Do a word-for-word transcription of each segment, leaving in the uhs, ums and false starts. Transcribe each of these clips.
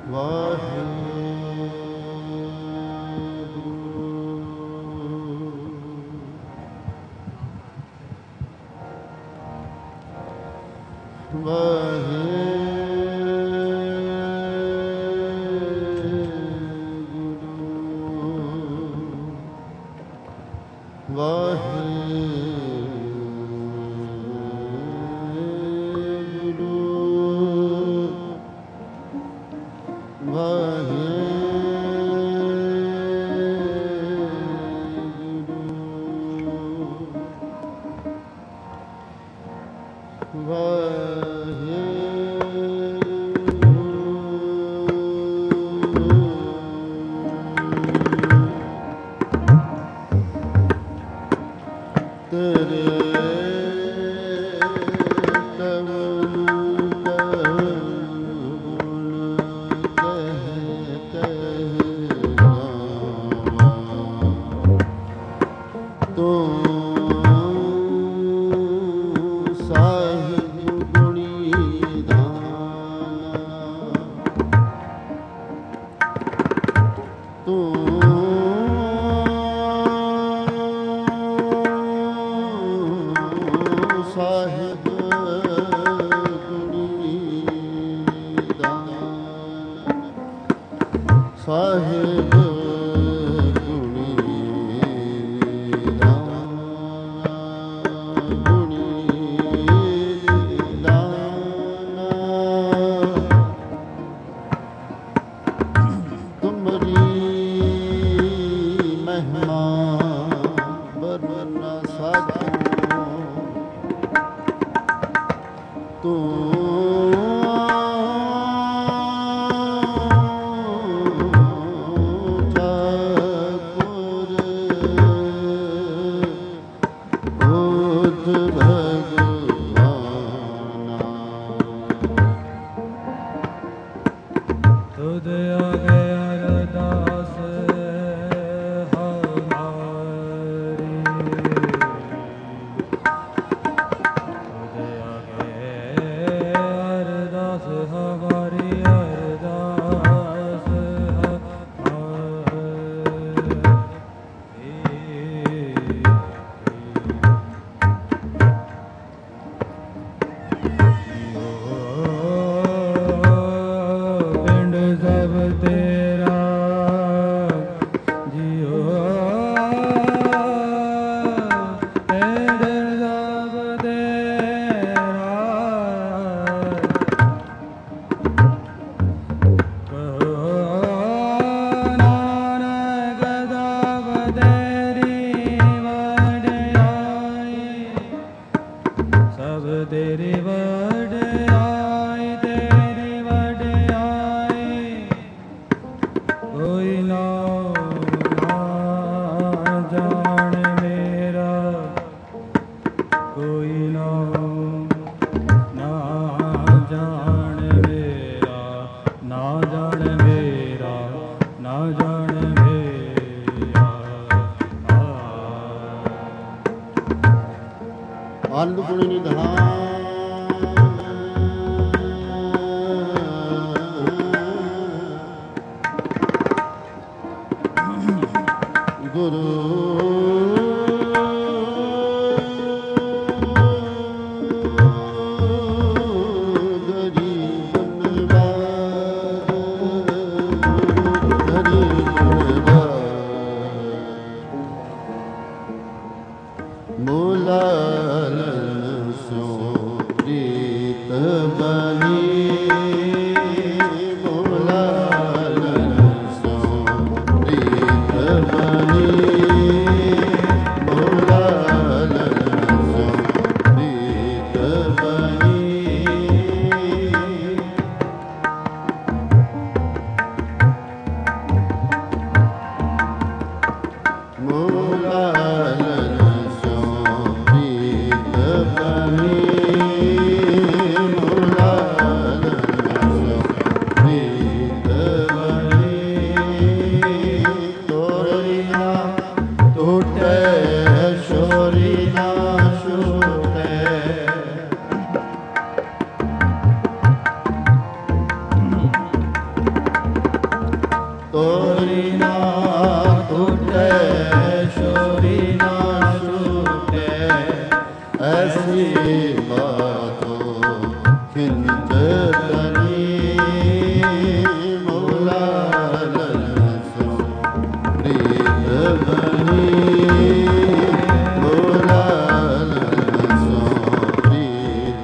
Bani कोरी ना टूटे शोरी ना छूटे ऐसी बातों खिंच तनी मूला ललसो प्रीत बनी मूला ललसो प्रीत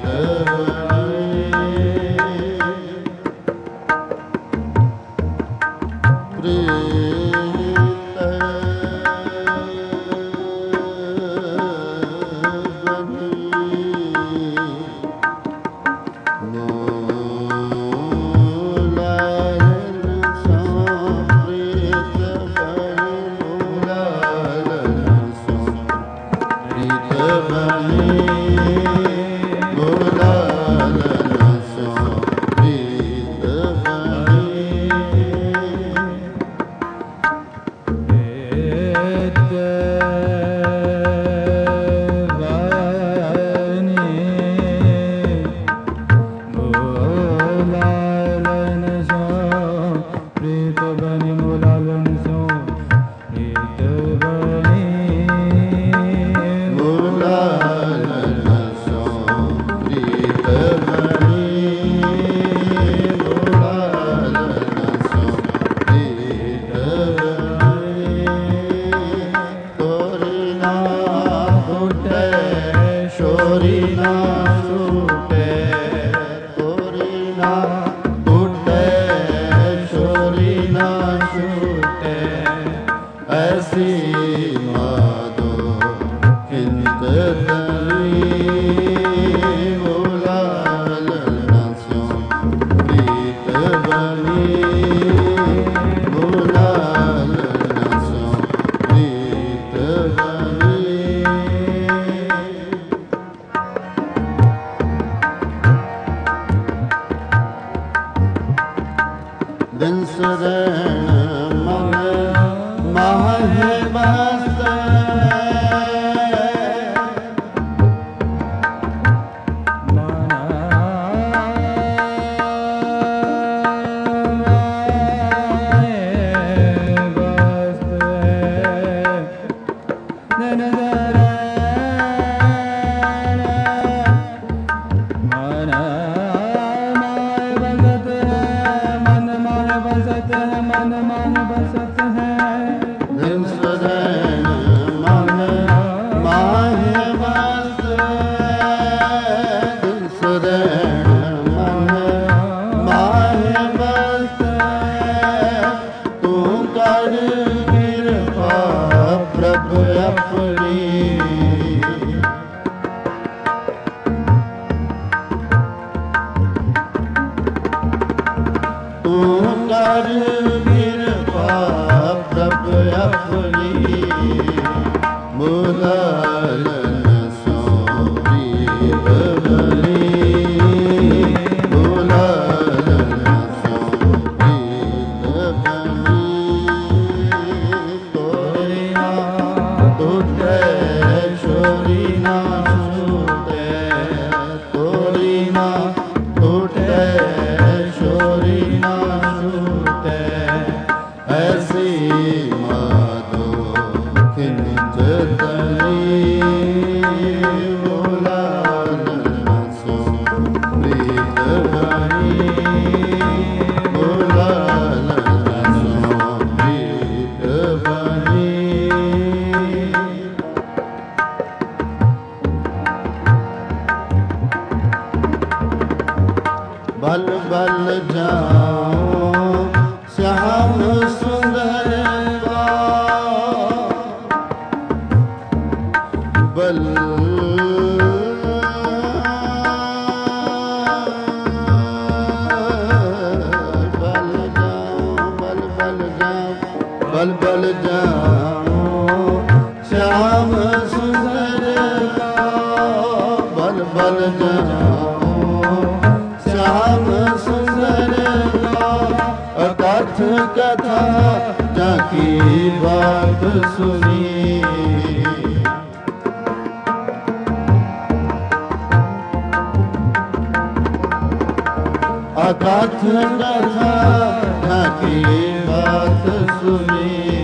अकथ कथा की बात सुनी,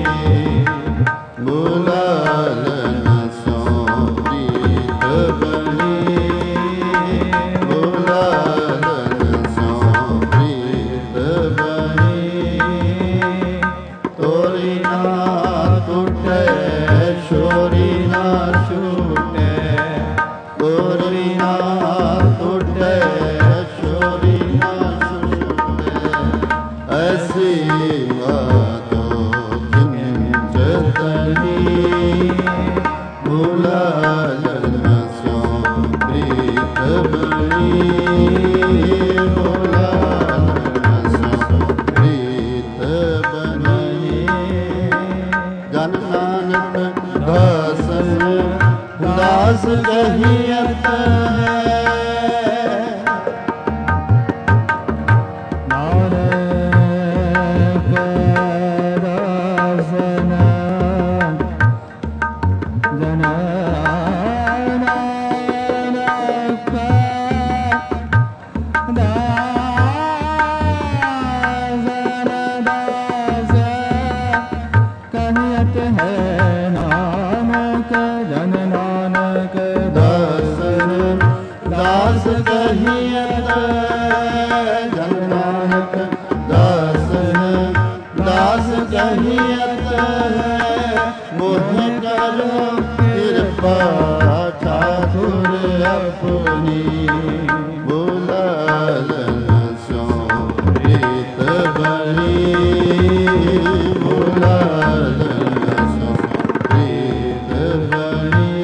बुलालन सो प्रीत बनी, बुलालन सो प्रीत बनी। तोरी ना टूटे छोरी ना छूटे, तोरी ना टूटे छोरी ना छूटे, ऐसी बातों चिंतनी, बुलालन सो प्रीत बनी, बुलालन सो प्रीत बनी। जन नानक दासन दास कहियत है, दास कहियत जन नानक दासन दास कहियत, मोहि करो कृपा ठाकुर अपनी, बुलालन सो प्रीत बनी, बुलालन सो प्रीत बनी।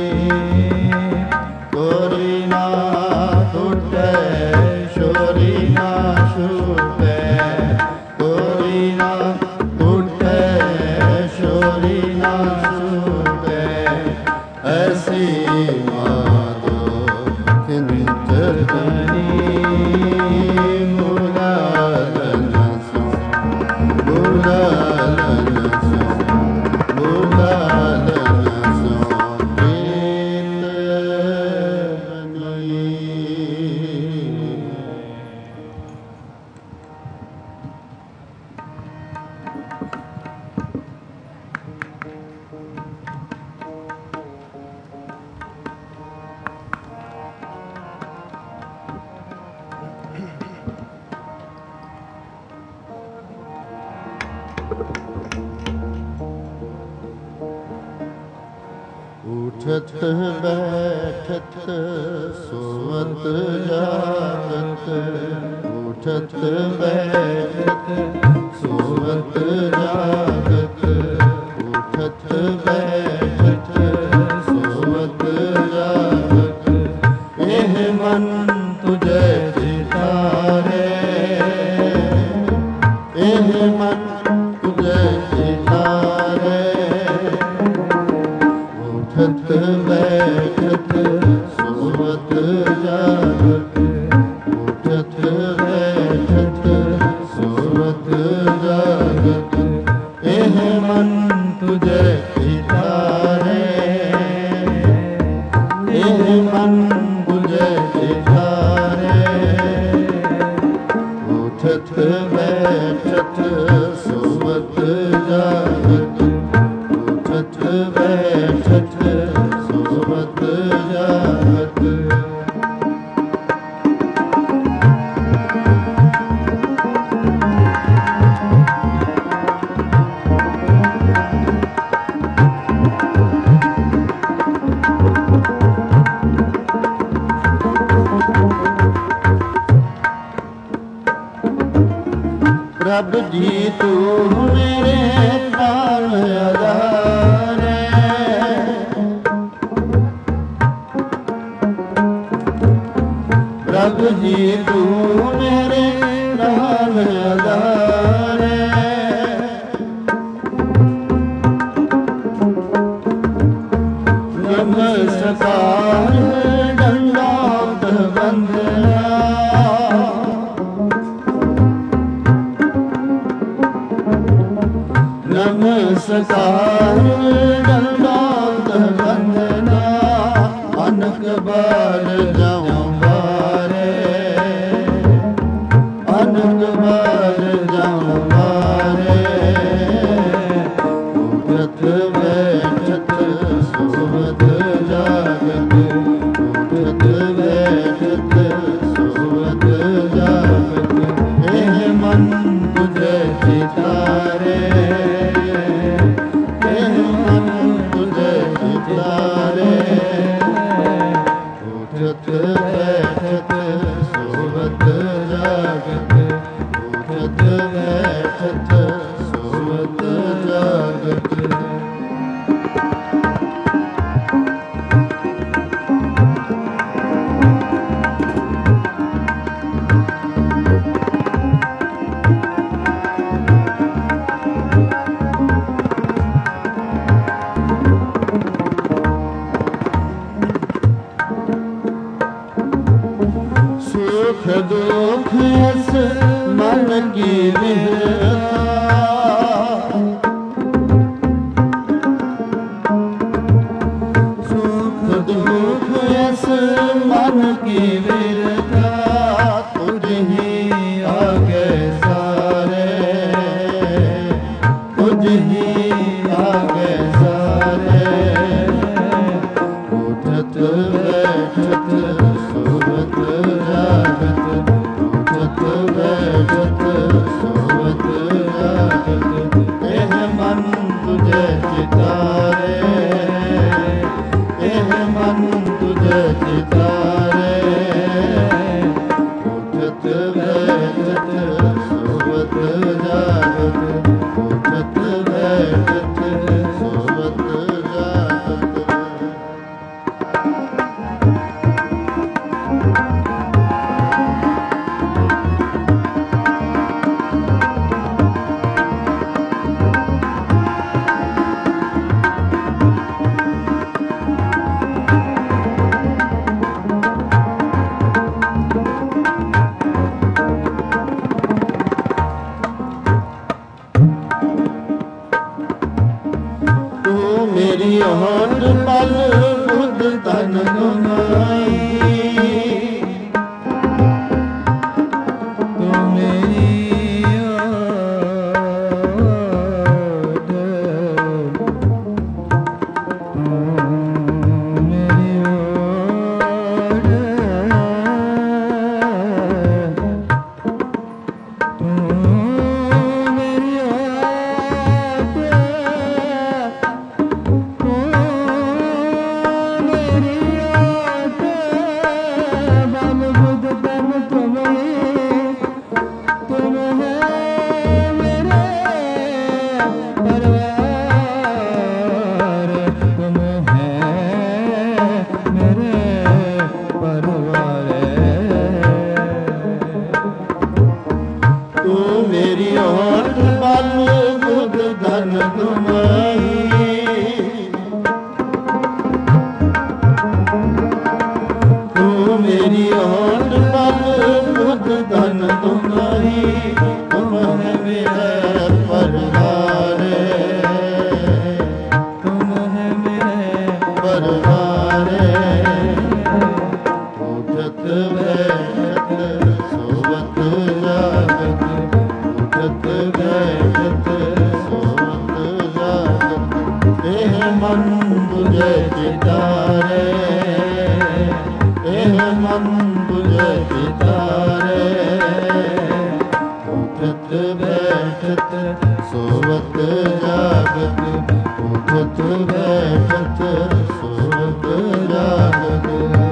तोरी ना टूटे छोरी ना छूटे, तोरी ना टूटे छोरी ना छूटे, ऐसी माधो चिंतनी, बुलालन सो बुलालन सो बुलालन सो प्रीत बनी। उठत बैठत सोवत जागत, उठत बैठत सोवत जागत, उठत बैठत सोवत जागत। एह मन तुझे चितारे, एह मन तुझे चितारे, उठत बैठत सोवत जागत, उठत बैठत सोवत जागत। एह मन तुझे चितारे, एह मन तुझे चितारे, उठत बैठत सोवत जागत, उठत बैठत सोवत जागत। प्रभु जी तू मेरे प्राण आधारे, प्रभु जी तू मेरे प्राण आधारे। नमस्कार दंडवत वंदना, नमस्कार दंडवत वंदना। अनक बार जाऊं बारे, अनक बार जाऊं बारे। दुख अस मन की सुख दुख अस मन की विरता तुझ ही आगे सारे तुझ ही आगे सारे उठत बैठत सोवत जागत उठत बैठत सोवत जागत एह मन तुझे चितारे एह मन तुझे चितारे उठत बैठत सोवत जागत उठत बैठत सोवत जागत मेरी होठ पल बुध तन गुनाई तू मेरी होठ तू मेरी होठ तू मेरी मेरी होठ पल बुध धन तुम्हारी तू मेरी होठ पल बुध धन तुम्हारी तुम है मेरे परवारे तुम है मेरे परवारे उठत बैठत सोवत जागत उठत बैठत सोवत जागत एह मन तुझे चितारे एह मन तुझे चितारे उठत बैठत सोवत जागत उठत बैठत सोवत जागत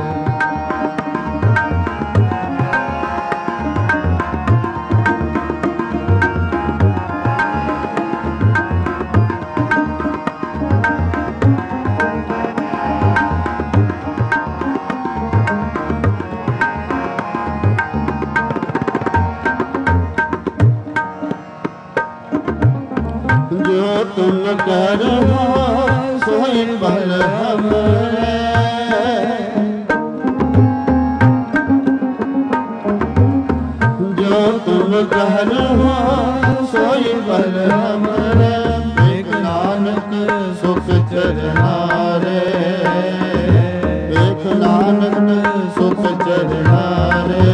जो तुम करो सोई पल हमरे जो तुम करो सोई पल हमरे एक नानक सुख चरनारे एक नानक सुख चरनारे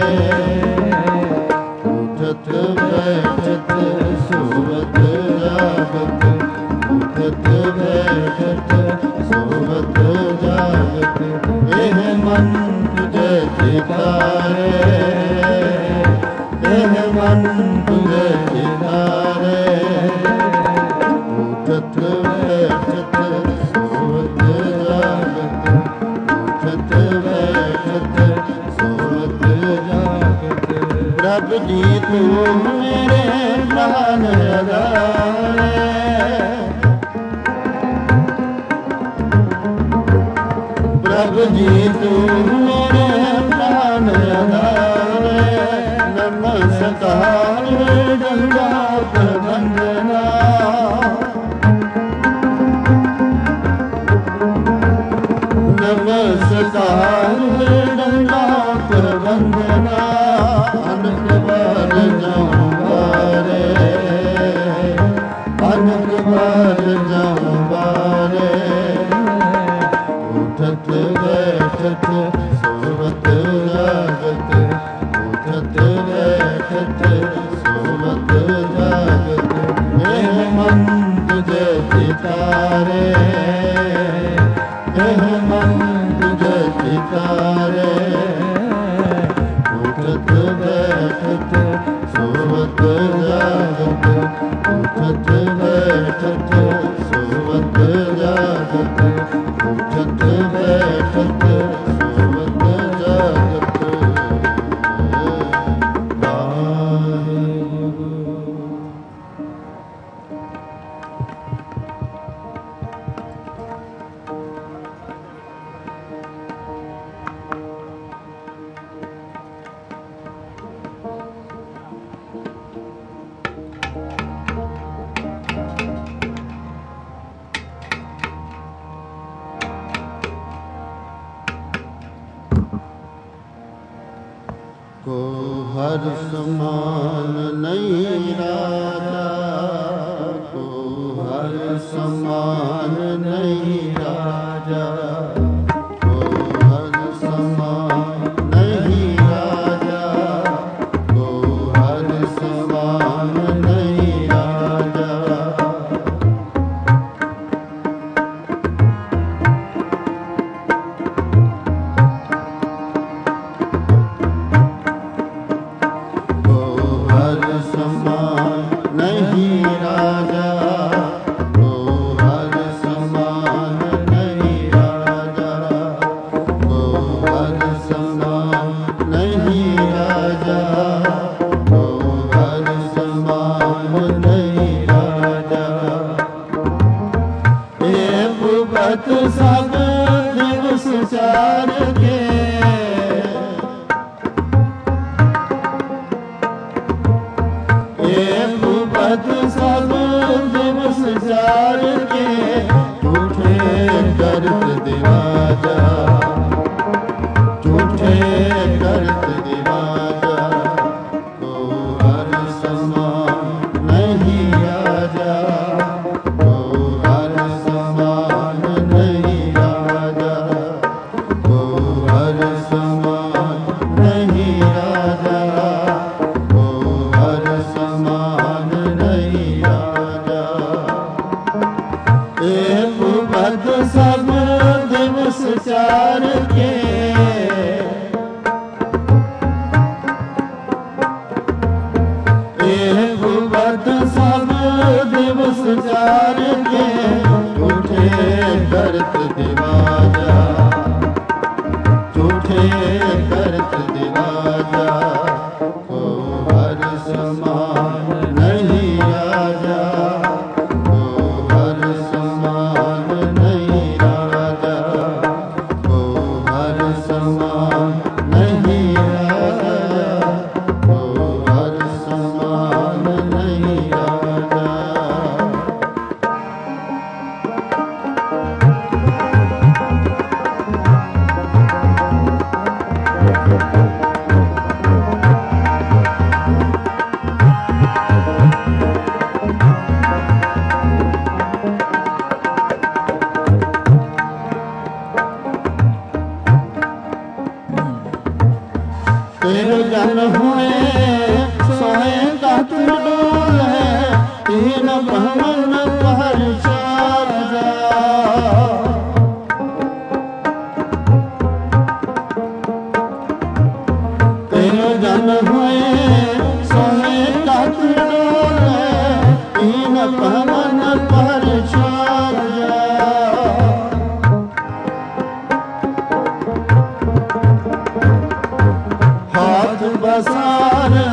उठत बैठत सोवत जागत उठत बैठत सोवत जागत एह मन तुझे चितारे एह मन तुझे चितारे उठत बैठत सोवत जागत उठत बैठत सोवत जागत प्रभु जी तू मेरे प्राण आधारे जी तू मेरे प्राण आधार, नमस्कार दंडवत वंदना। नमस्कार दंडवत वंदना। अनक बार जाऊं बारे, अनक बार जाऊं बारे, उठत बैठत सोवत जागत, उठत बैठत सोवत जागत। एह मन तुझे चितारे, एह मन तुझे चितारे, उठत बैठत सोवत जागत, उठत बैठत सोवत जागत, उठत बैठत सोवत जागत। को हर समान नहीं राजा, को हर समान नहीं राजा, को हर समान नहीं राजा, को हर समान नहीं राजा। सब दिवस चार के, एक पद सब दिवस चार के, झूठे करत दिवाजा, झूठे करत दिवाजा। को हर समान नहीं राजा, को हर समान नहीं राजा, को हर समान नहीं राजा, को हर समान नहीं राजा। एक पद सब दिवस चार के, एक पद सब दिवस चार के, झूठे करत दिवाजा, झूठे करत दिवाजा। को हर समान नहीं राजा, को हर समान नहीं राजा, को हर समान नहीं राजा, को हर समान नहीं राजा। तेरे जन हुए सोए तख्त डोले, तीन भवन पर शारदा। तेरे जन हुए सोए तख्त डोले, तीन भवन पर शारदा। हाथ बसार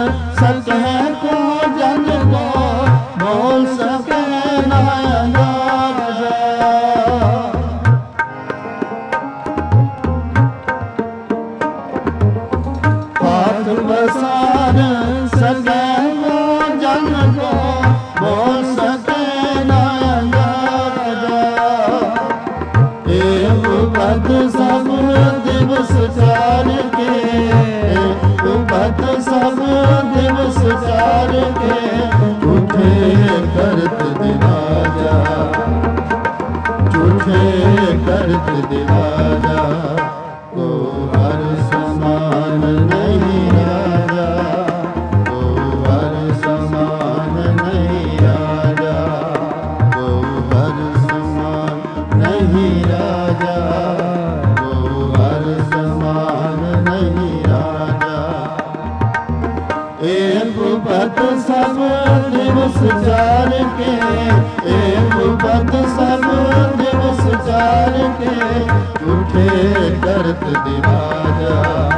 झूठे करत दिवाजा, को हर समान नहीं राजा, को हर समान नहीं राजा, को हर समान नहीं राजा, को हर समान नहीं राजा। एक पद सब दिवस चार के, एक पद सब दिवस चार के, झूठे करत दिवाजा,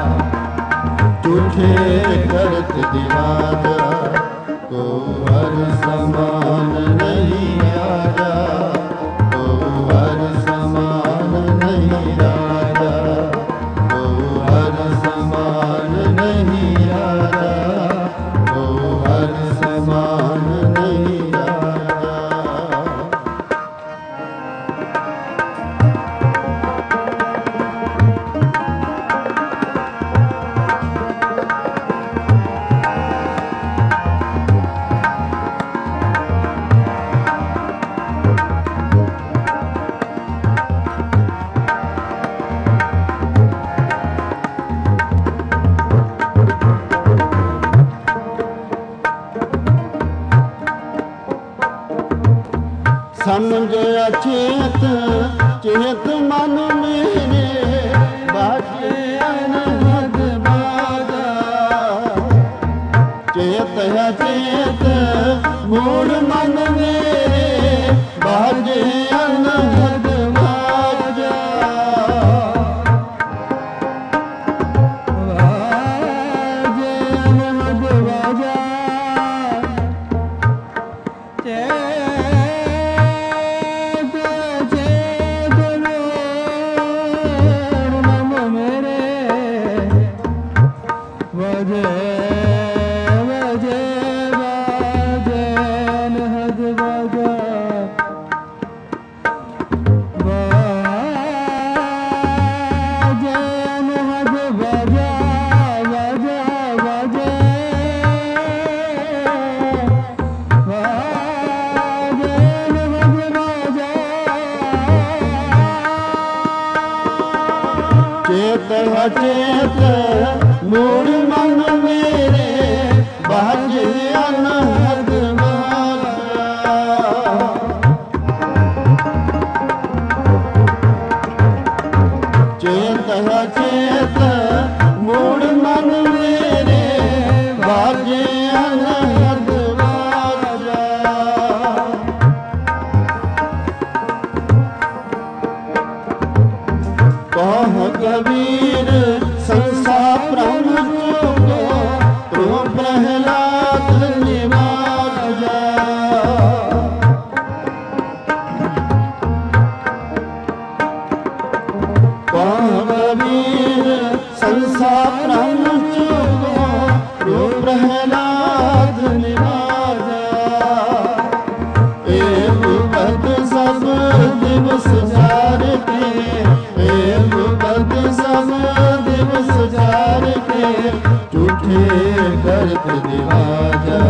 झूठे करत दिवाजा, को हर समान नहीं राजा, को हर समान नहीं राजा, को हर समान नहीं राजा, को हर समान नहीं राजा। समझ अचेत चेत मन मेरे, बाजे अनहद बाजा, चेत अचेत मूल मन मेरे, बाजे अनहद बाजा, बाजे अनहद बाजा, बजे बजे बजे अनहद बाजा, बाजे अनहद बाजा, बाजा बाजे, बाजे अनहद बाजा। चेत अचेत मूल मन मेरे, बाजे अनहद बाजा, चेत अचेत मूल मन मेरे, बाजे अनहद बाजा। कह कबीर संसार ब्रह्म को, तो प्रहलाद निवाजा, कह कबीर संसार ब्रह्म को, तो प्रहलाद निवाजा। एक पद सब दिवस चार के, एक पद सब दिवस चार के, झूठे करत दिवाजा,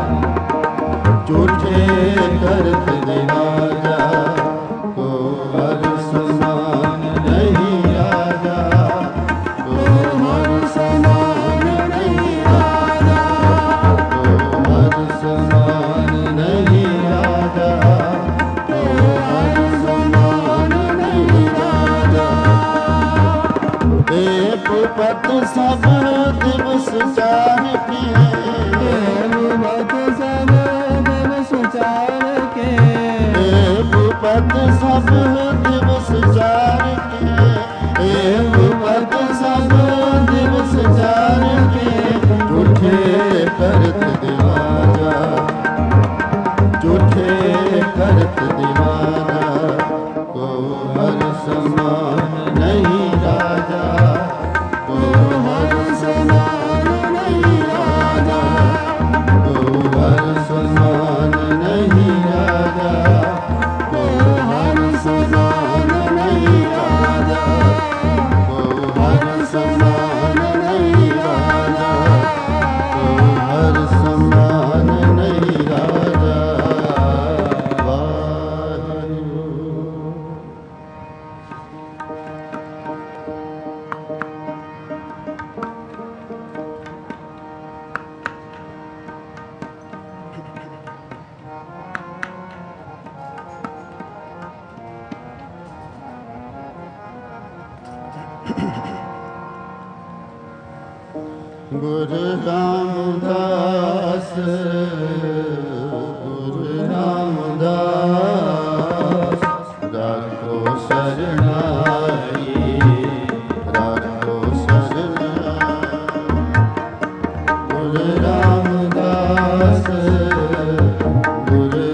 झूठे करत दिवाजा, को हर समान नहीं राजा, को हर समान नहीं राजा, को हर समान नहीं राजा, को हर समान नहीं राजा। एक पद सब दिवस चार के, एक पद सब दिवस चार के, एक पद सब दिवस चार के, एक पद सब दिवस चार के, झूठे करत दिवाजा, झूठे करत दिवाजा, को हर समान नहीं राजा, को हर समान नहीं राजा, को हर समान नहीं राजा, को हर समान नहीं राजा, को हर समान नहीं राजा, को हर समान नहीं राजा। वाहिगुरु। गुरु रामदास गुरु रामदास राखो शरणाई राखो शरणाई गुरु रामदास गुरु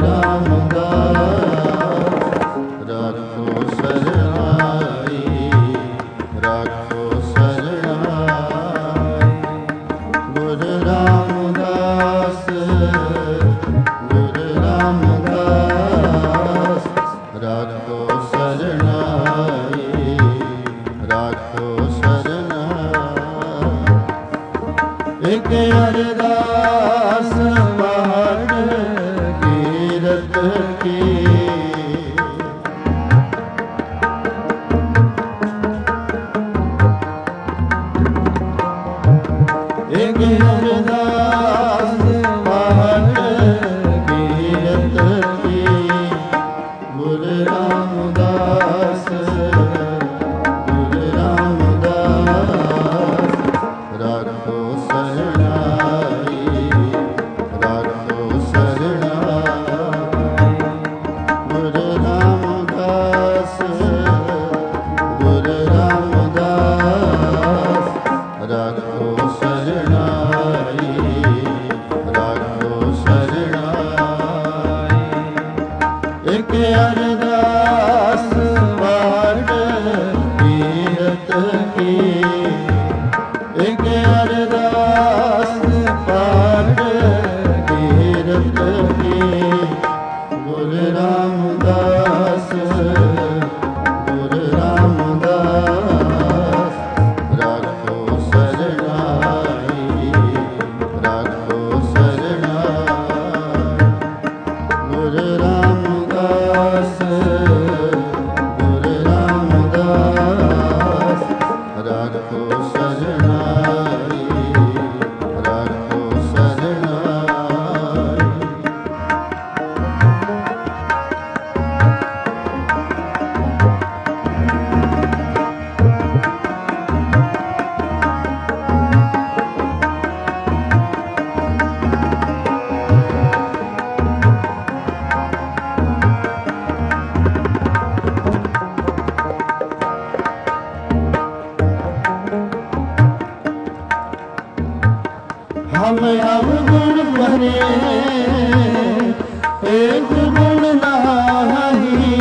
रामदास राखो शरणाई राखो गुरु रामदास गुरु रामदास राखो शरणाई राखो शरणाई एक अरदास वाट कीरत की एक अरदास वाट कीरत की गुरु रामदास गुरु रामदास राखो शरणाई राखो शरणाई गुरु रामदास गुरु रामदास राखो शरणाई राखो शरणाई एक अरदास वाट कीरत की एक अरदास वाट कीरत की गुरु रामदास गुरु रामदास राखो शरणाई राखो शरणाई गुरु रामदास गुरु रामदास राखो शरणाई राखो शरणाई हम अवगुण भरे एक गुण नाही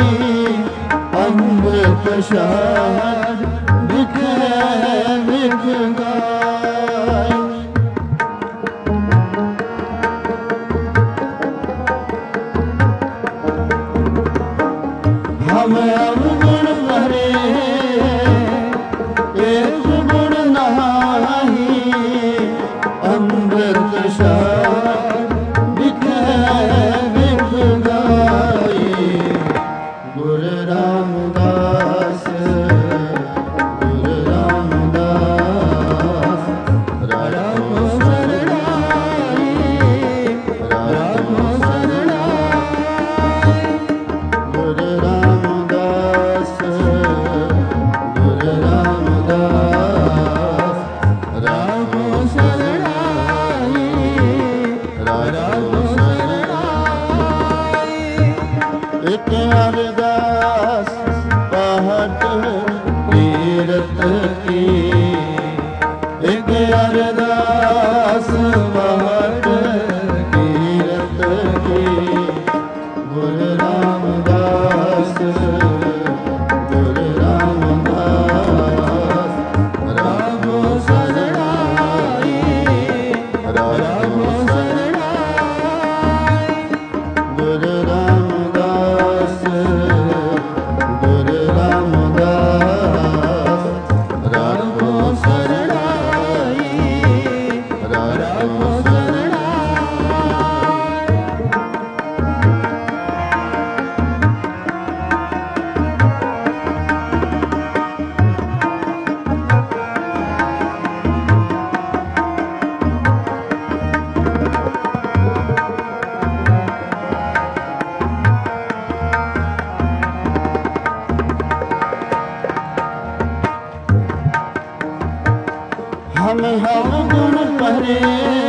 अमृत शहर बिख बिख गाय हम अवगुण भरे एक गुण नाही अमृत शहर बिख बिख गाई गुरु रामदास गुरु रामदास राखो शरणाई राखो शरणाई गुरु रामदास गुरु रामदास राखो शरणाई राखो शरणाई एक अरदास पहट कीरत की एक अरदास पहट कीरत की गुरु रामदास गुरु रामदास राखो शरणाई राखो शरणाई गुरु रामदास गुरु रामदास पहरे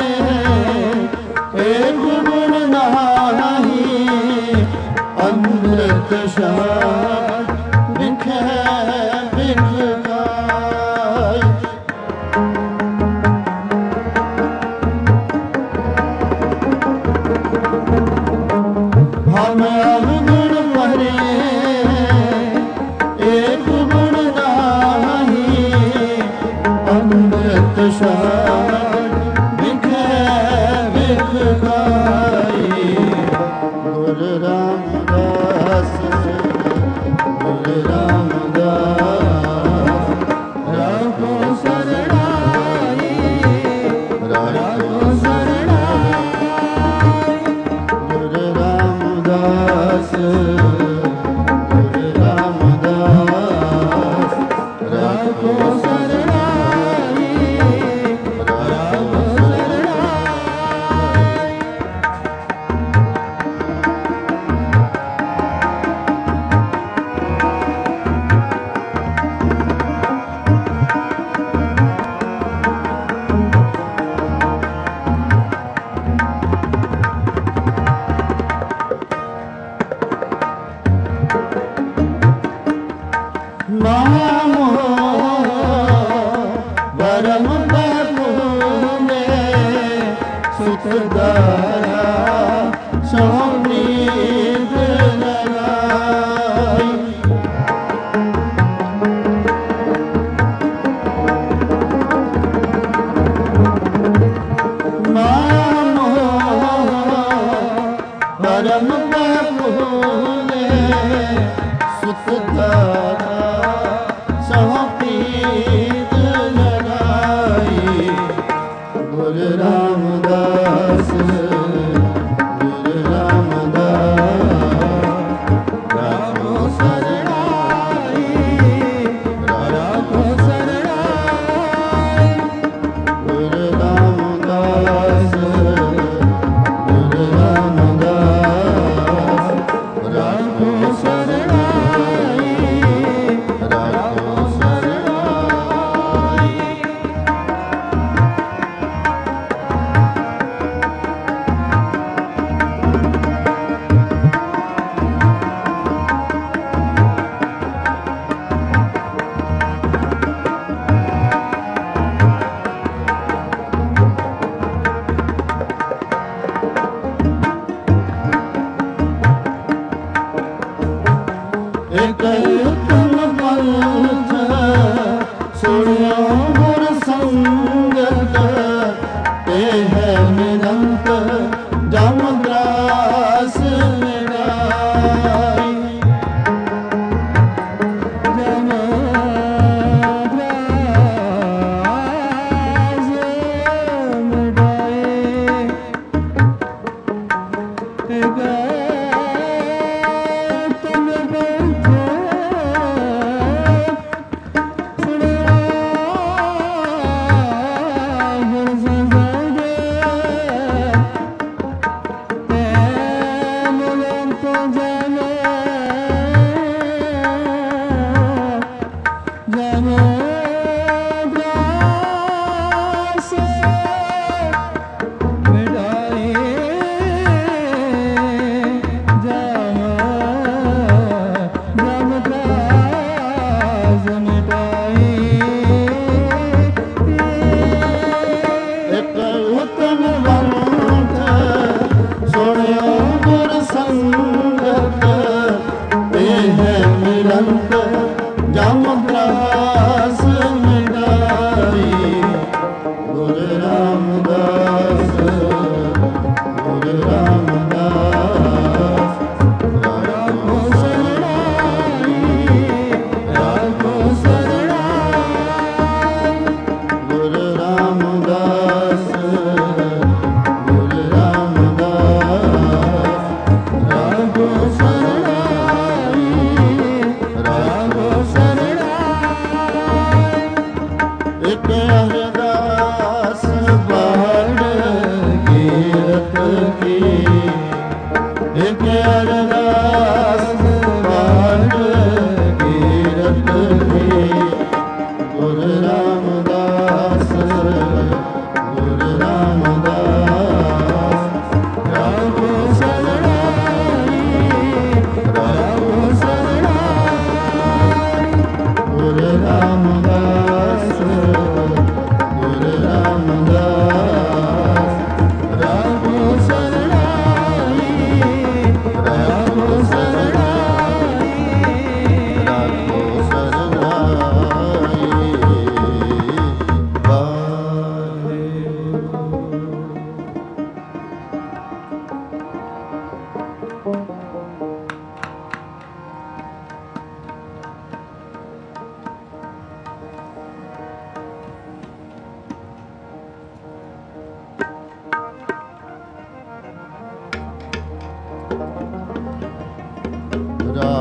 एक गुण नाही अमृत शार बिखे बिखराय। हम अवगुण पहरे एक गुण नाही अमृत शार बिखे बिखराय। गुरु रामदास गुरु रामदास राखो शरणाई राखो शरणाई। गुरु रामदास गुरु रामदास राखो शरणाई राखो शरणाई।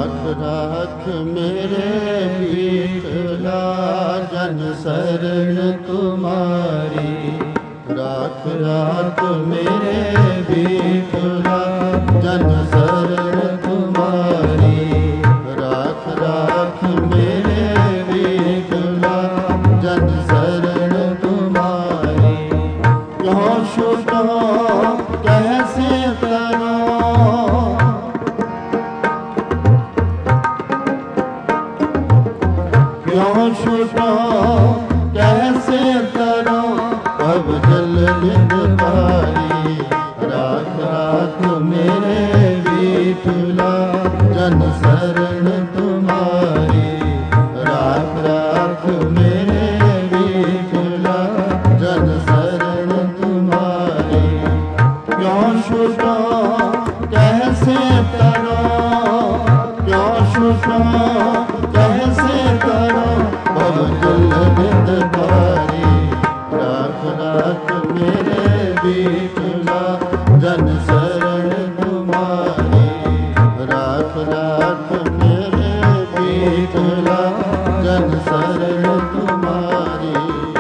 राख राख मेरे विठला जन शरण तुम्हारी। राख राख मेरे विठला जन शरण तुम्हारी। राख राख मेरे विठला जन शरण तुम्हारी। क्यों छूटो कैसे करो, क्यों छूटो कैसे करो अब जल निध पारी। राख राख मेरे विठला जन शरण तुम्हारी। राख राख मेरे विठला जन शरण तुम्हारी। क्यों छूटो कैसे करो, क्यों छूटो कैसे करो अब जल निध पारी। राख राख मेरे विठला जन शरण तुम्हारी। राख राख मेरे विठला जन शरण तुम्हारी।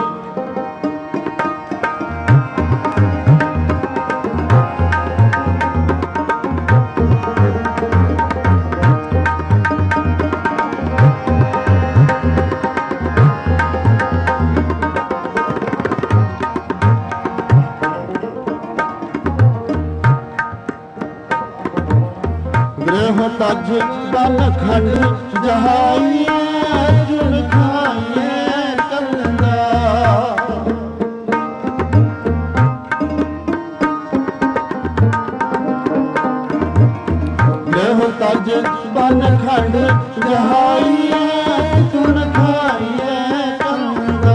गृह तज बन खंड जहाइए अर्जुन खाइए कंदा। गृह तज बन खंड जहाइए अर्जुन खाइए कंदा।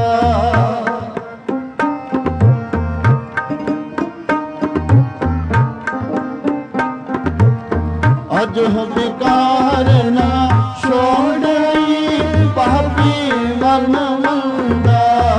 अज विकार न छोड़ई पापी मन मंदा।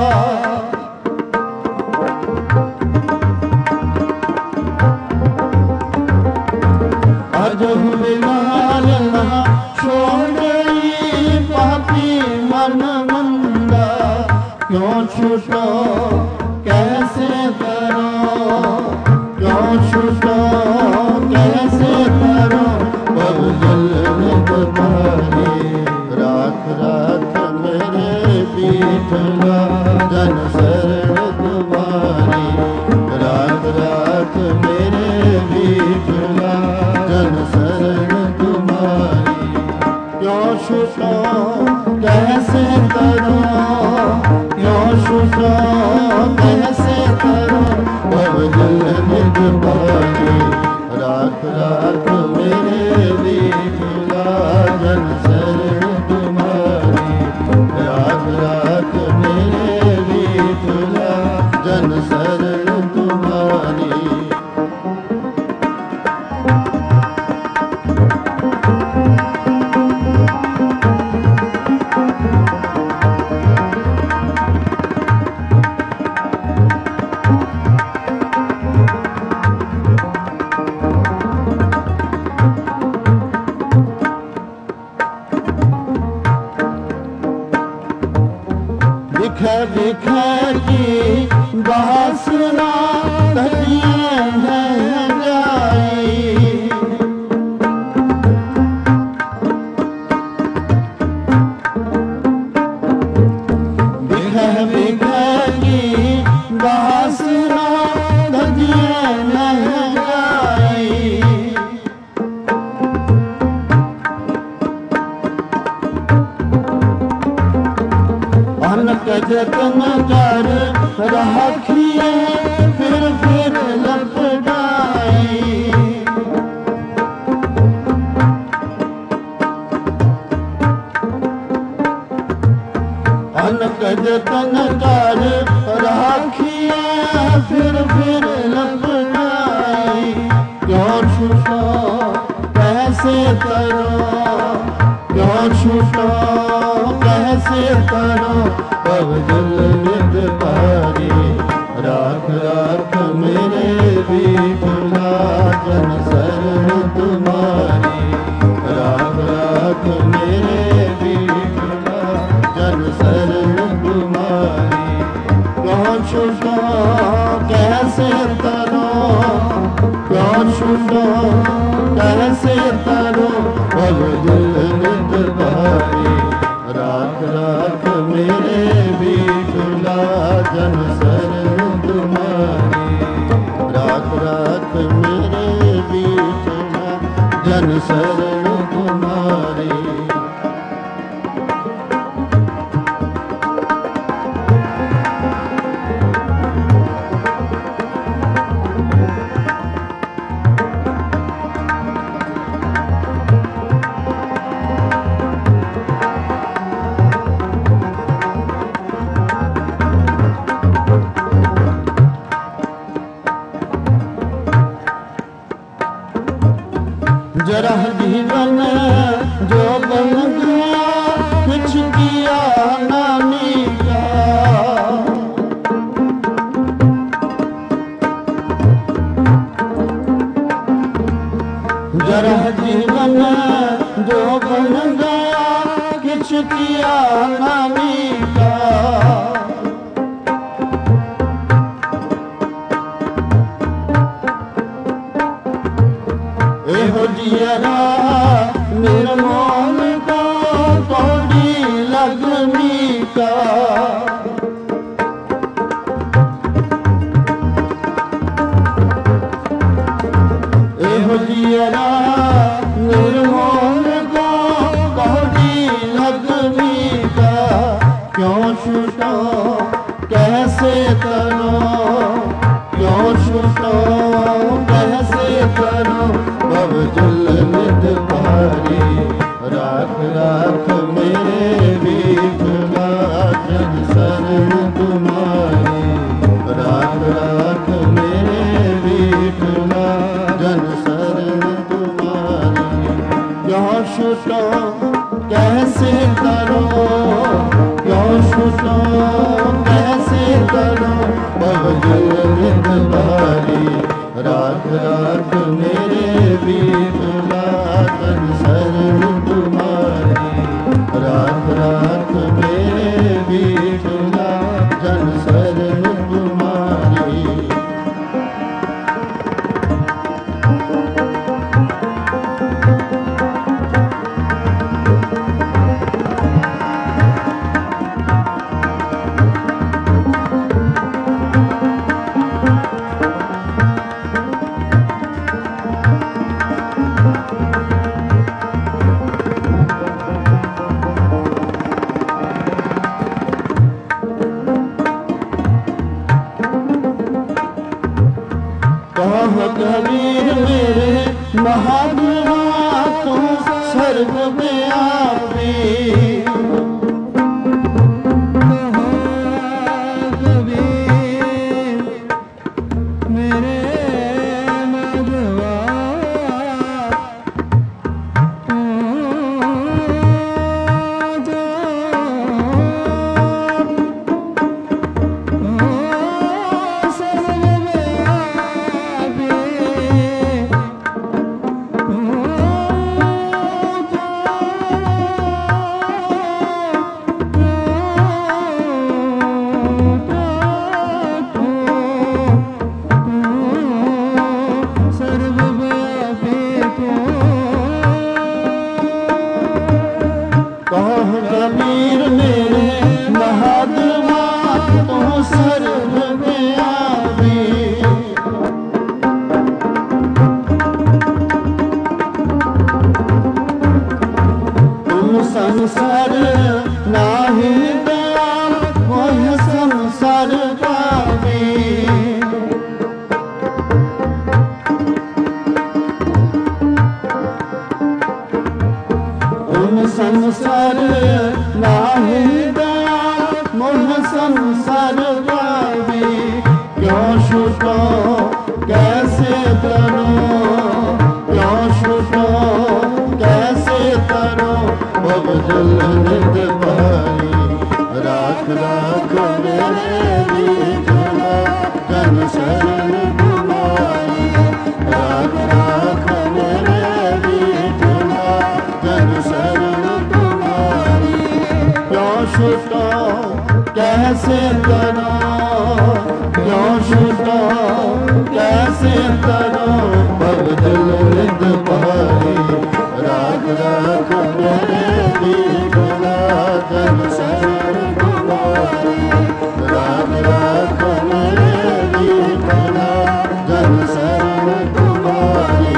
अज विकार न छोड़ई पापी मन मंदा। क्यों छूटो कैसे करो, क्यों छूटो कैसे करो अब जल निध पारी। राख राख मेरे विठला जन शरण तुम्हारी। राख राख मेरे विठला जन शरण तुम्हारी। क्यों छूटो कैसे करो, क्यों छूटो कैसे करो अब जल निध पारी। राख राख मेरे विठला जन शरण तुम्हारी। राख राख मेरे विठला जन शरण तुम्हारी। बिख बिख की बासना धरिए है जाई। बिख बिख की बासना धरिए है जाई। अनक जतन कर राखिए फिर फिर लपटाई। अनक जतन कर राखिए फिर फिर लपटाई। क्यों छूटो कैसे करो, क्यों छूटो कैसे करो अब जल निध पारी। राख राख मेरे विठला जन शरण तुम्हारी। राख राख नित भारी। राख राख मेरे बीठला जन शरण तुम्हारी। राख राख मेरे बीठला जन शरण तुम्हारी। जरा जीवन जो बन गया कुछ किया नानी का। जरा जीवन जो बन गया कुछ किया नानी का। एहो जियरा निर्मोल को कौड़ी लगमी का। एहो जियरा निर्मोल को कौड़ी लगमी का। क्यों छूटो कैसे करो, क्यों छूटो कैसे करो भव जल नित भारी। राख राख मेरे बीठला जन शरण तुम्हारी। राख राख मेरे बीठला जन शरण तुम्हारी। क्यों छूटो कैसे करो, क्यों छूटो कैसे करो भव जल नित भारी। राख राख मेरे बीठला जन शरण तुम्हारी। राख राख मेरे बीठला जन शरण तुम्हारी। कबीर मेरे महात्मा तू सर्वव्यापी। कबीर मेरे माधवा कबीर मेरे महात्मा तू सर्वव्यापी। तुम संसार नाही दया वह संसार पावी। तुम संसार नाही दया मोह संसार पावी। क्यों छूटो कैसे करो, क्यों छूटो कैसे करो भव जल नित भारी। राख राख मेरे बीठला जन शरण तुम्हारी। राख राख मेरे बीठला जन शरण तुम्हारी। क्यों छूटो कैसे करो, क्यों छूटो कैसे करो भव जल नित भारी। राख राख मेरे विठला जन शरण तुम्हारी राग राख मेरे विठला जन शरण तुम्हारी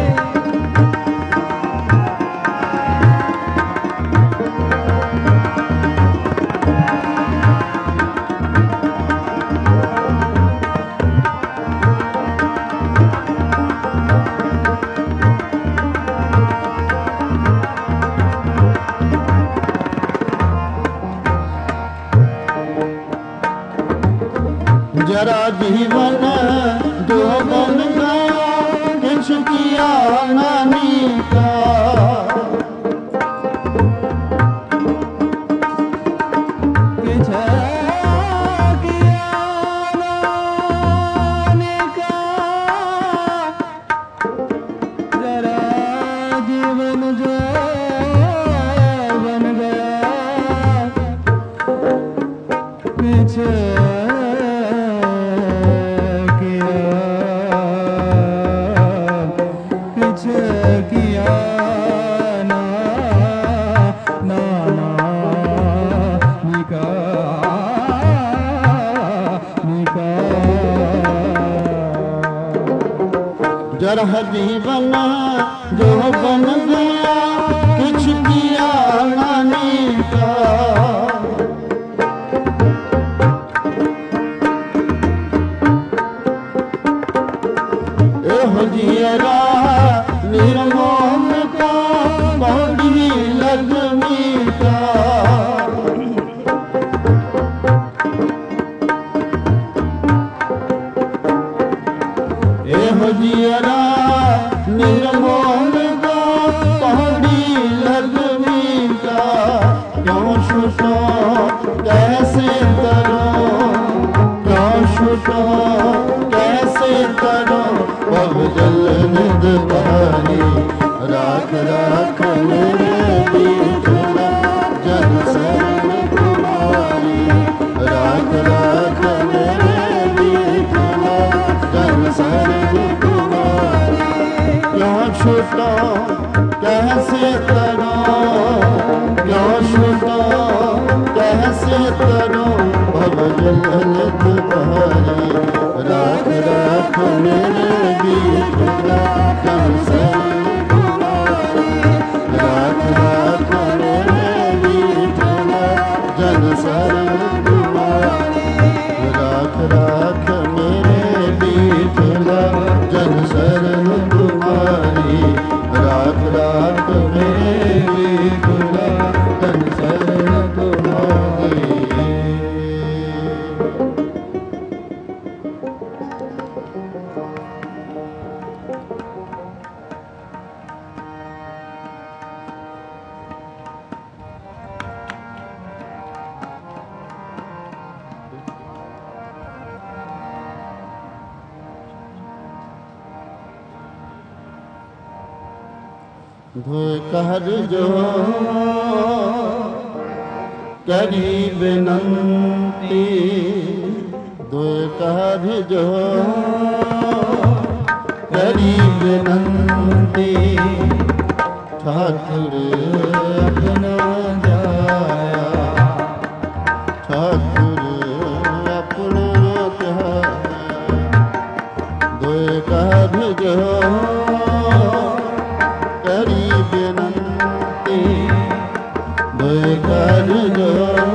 जरा जीवन जो बन गया किछ किया नानी का किछ किया नानी का जरा जीवन जो बन गया किछ जरा जीवन जो बन गया किछ किया नानी का एहो जियरा निर्मोह का बड़ी लगमी का एहो जियरा निर्मोल का पहाड़ी लगमी का क्यों छुटो कैसे करो क्यों छुटो कैसे करो पग जल निद बहारी राख राख मेरे विठला जन शरण तुम्हारी राख राख मेरे विठला जन शरण तुम्हारी क्यों छूटो कैसे करो क्यों छूटो कैसे करो भवजल तुम्हारी राख राख मेरे विठला जन शरण तुम्हारी राख राख मेरे विठला जन शरण तुम्हारी राख राख मेरे विठला जन शरण तुम्हारी राख राख मेरे विठला जन शरण तुम्हारी धोए कर जो करी विनंती धोए कर जो करी विनंती ठाकुर अपना जाया ठाकुर अपना जाया धोए कर जो करी विनंती धोए कर जो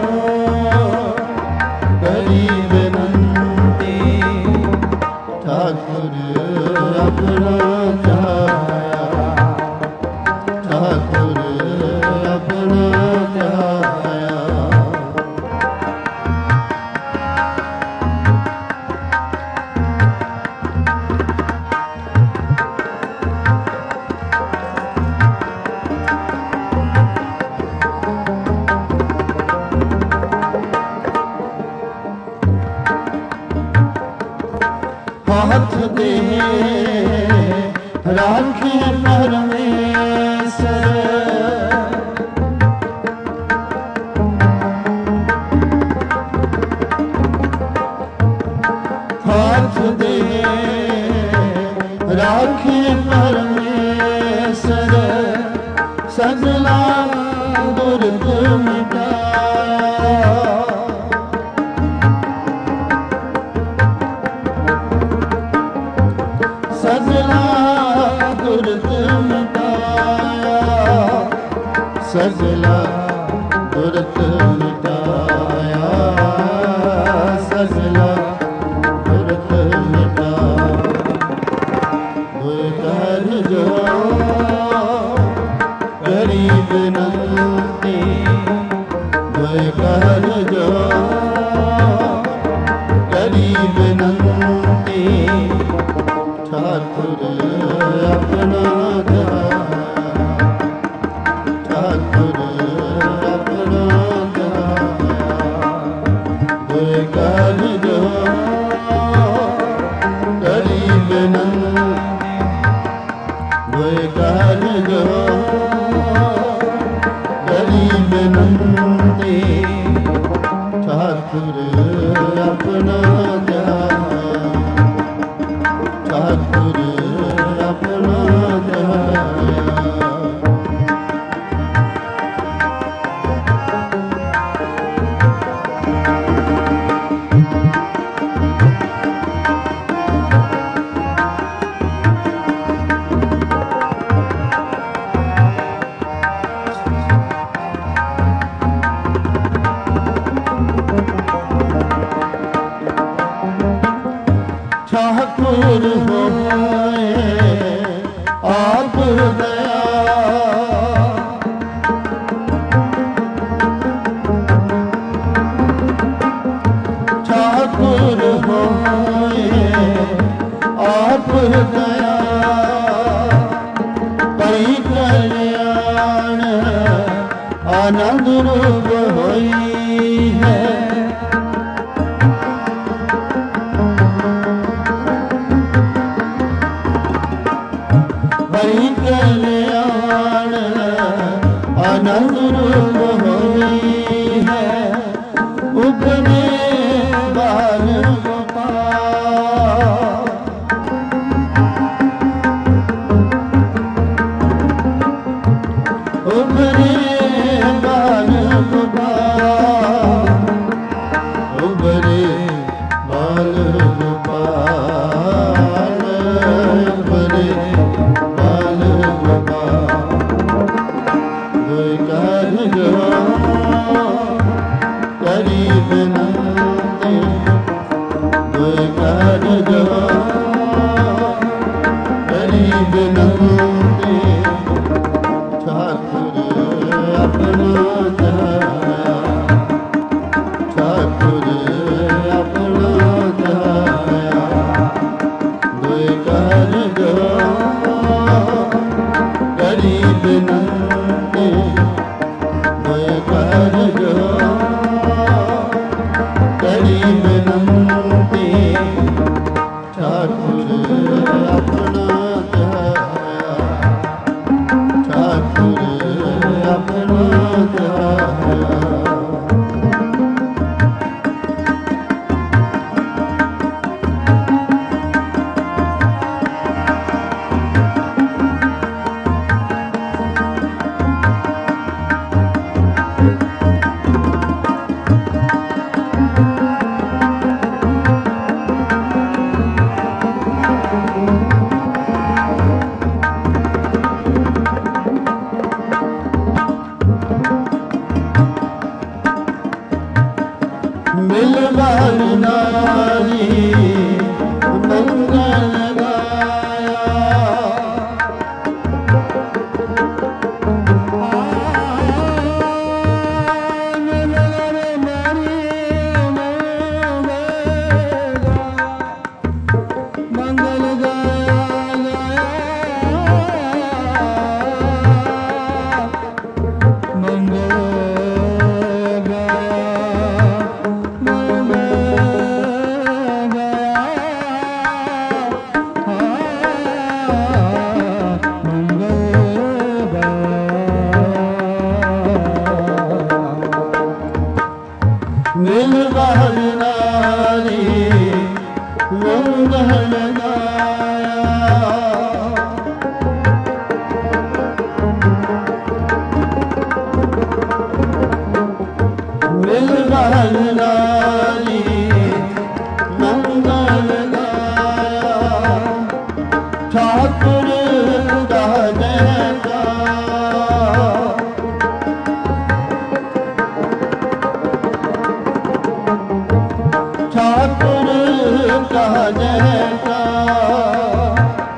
करी विनंती ठाकुर अपना जाया ठाकुर अपना जाया दुर्ग मिटाया सजला दुर्ग मिटाया सजला दुर्ग मिटाया सजला दुर्ग मिटाया कर जो गरीब नंदी कर जो गरीब नंदी ठाकुर अपना ध्यान ठाकुर अपना ध्यान कर जो गरीब नंदी कर जो गरीब नंदी ठाकुर अपना ध्यान ठाकुर अपना ध्यान ठाकुर होए आप दया ठाकुर होए आप दया कई कल्याण आनंद रूप होई है बड़ी कल्याण आनंद रूप होई है उपने बाल गोपाल उपने बाल गोपाल उपने बाल गोपाल उपने गरीब नंदी कर जो गरीब नंदी ठाकुर अपना ध्यान ठाकुर अपना ध्यान कर जो गरीब नंदी कर जो गरीब नंदी ठाकुर अपना ध्यान ठाकुर अपना ध्यान ਮਹਲਾਰੀ ਮੰਗਲ ਗਾਇਆ ਠਾਕੁਰ ਦਾ ਜੈਕਾਰ ਠਾਕੁਰ ਦਾ ਜੈਕਾਰ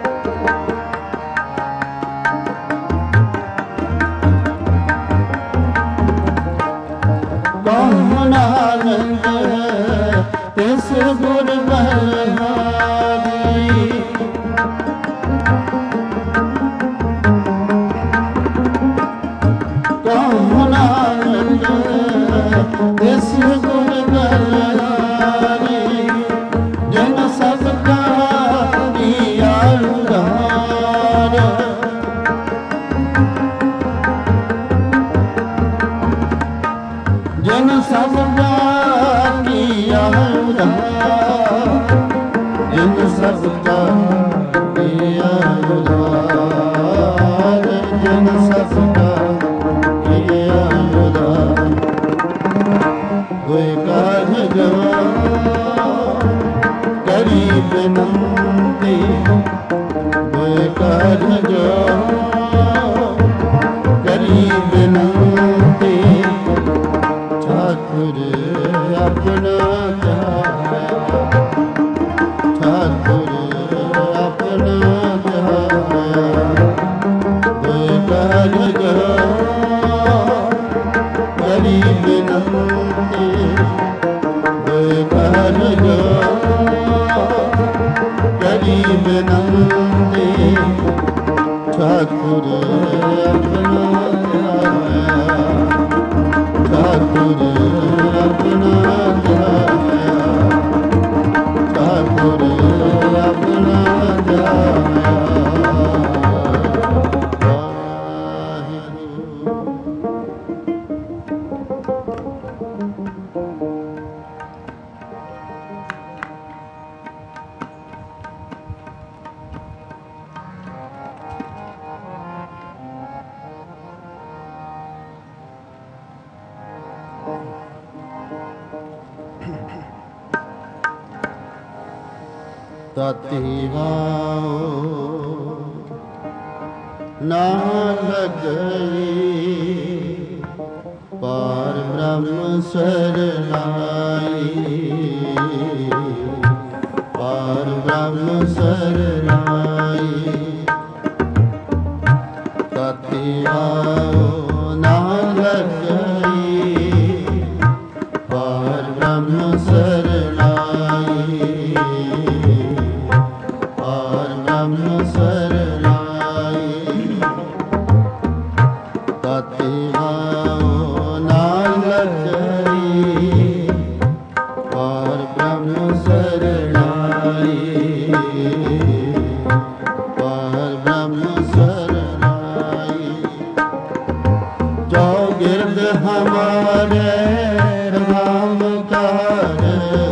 ਕੌਣ ਆਨੰਦ ਤਿਸ ਗੁਰ ਬਲਹਾਰੀ ਕੌਣ ਆਨੰਦ ਤਿਸ ਗੁਰ ਬਲਹਾਰੀ ਜਨ ਸਭ ਕਾ ਕੀਆ ਉਧਾਰ ਜਨ ਸਭ ਕਾ ਕੀਆ ਉਧਾਰ ਜਨ ਸਭ ਕਾ ਕੀਆ ਉਧਾਰ ਜਨ ਸਭ ਕਾ ਕੀਆ ਉਧਾਰ ਕੋਈ ਕਾਜ ਜਵਾਨ ਕਰੀ ਬੇਨੰਤੀ ਕੋਈ ਕਾਜ ਜਵਾਨ ਕਰੀ ਬੇਨੰਤੀ ਠਾਕੁਰ ਆਪਣਾ ਧਿਆਇਆ ਠਾਕੁਰ ਆਪਣਾ ਧਿਆਇਆ ਕੋਈ ਕਾਜ ਜਵਾਨ ਕਰੀ ਬੇਨੰਤੀ ਕੋਈ ਕਾਜ ਜਵਾਨ ਕਰੀ ਬੇਨੰਤੀ ਠਾਕੁਰ ਆਪਣਾ ਧਿਆਇਆ ਠਾਕੁਰ ਆਪਣਾ ਧਿਆਇਆ ਠਾਕੁਰ ਆਪਣਾ ਧਿਆਇਆ ਤਤੀ ਵਾਓ ਨਾ ਲਗਈ ਪਾਰ ਬ੍ਰਹਮ ਸਰਨਾਈ ਪਾਰ ਬ੍ਰਹਮ ਸਰਨਾਈ ਤਤੀ ਵਾਓ ਨਾ ਲਗਈ ਪਾਰ ਬ੍ਰਹਮ ਸਰਨਾਈ ਪਾਰ ਬ੍ਰਹਮ ਸਰਨਾਈ ਤਤੀ ਵਾਓ ਨਾ ਲਗਈ ਪਾਰ ਬ੍ਰਹਮ ਸਰਨਾਈ ਪਾਰ ਬ੍ਰਹਮ ਸਰਨਾਈ ਜੋ ਗਿਰਦ ਹਮਾਰੇ ਰਾਮ ਕਾਰ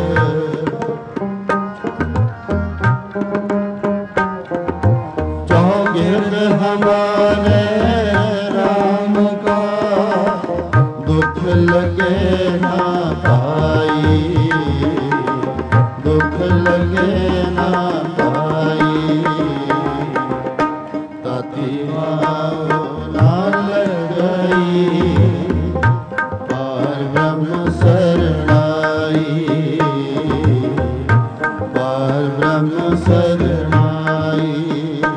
ਗਿਰਦ ਹਮਾਰੇ ਰਾਮ ਕਾ ਦੁੱਖ ਲਗੇ ਨਾ ਪਾਈ ਦੁੱਖ ਲਗੇ ਨਾ ਪਾਈ ਤਤੀ ਵਾਓ ਨਾ ਲਗਈ ਪਾਰ ਬ੍ਰਹਮ ਸਰਨਾਈ ਪਾਰ ਬ੍ਰਹਮ ਸਰਨਾਈ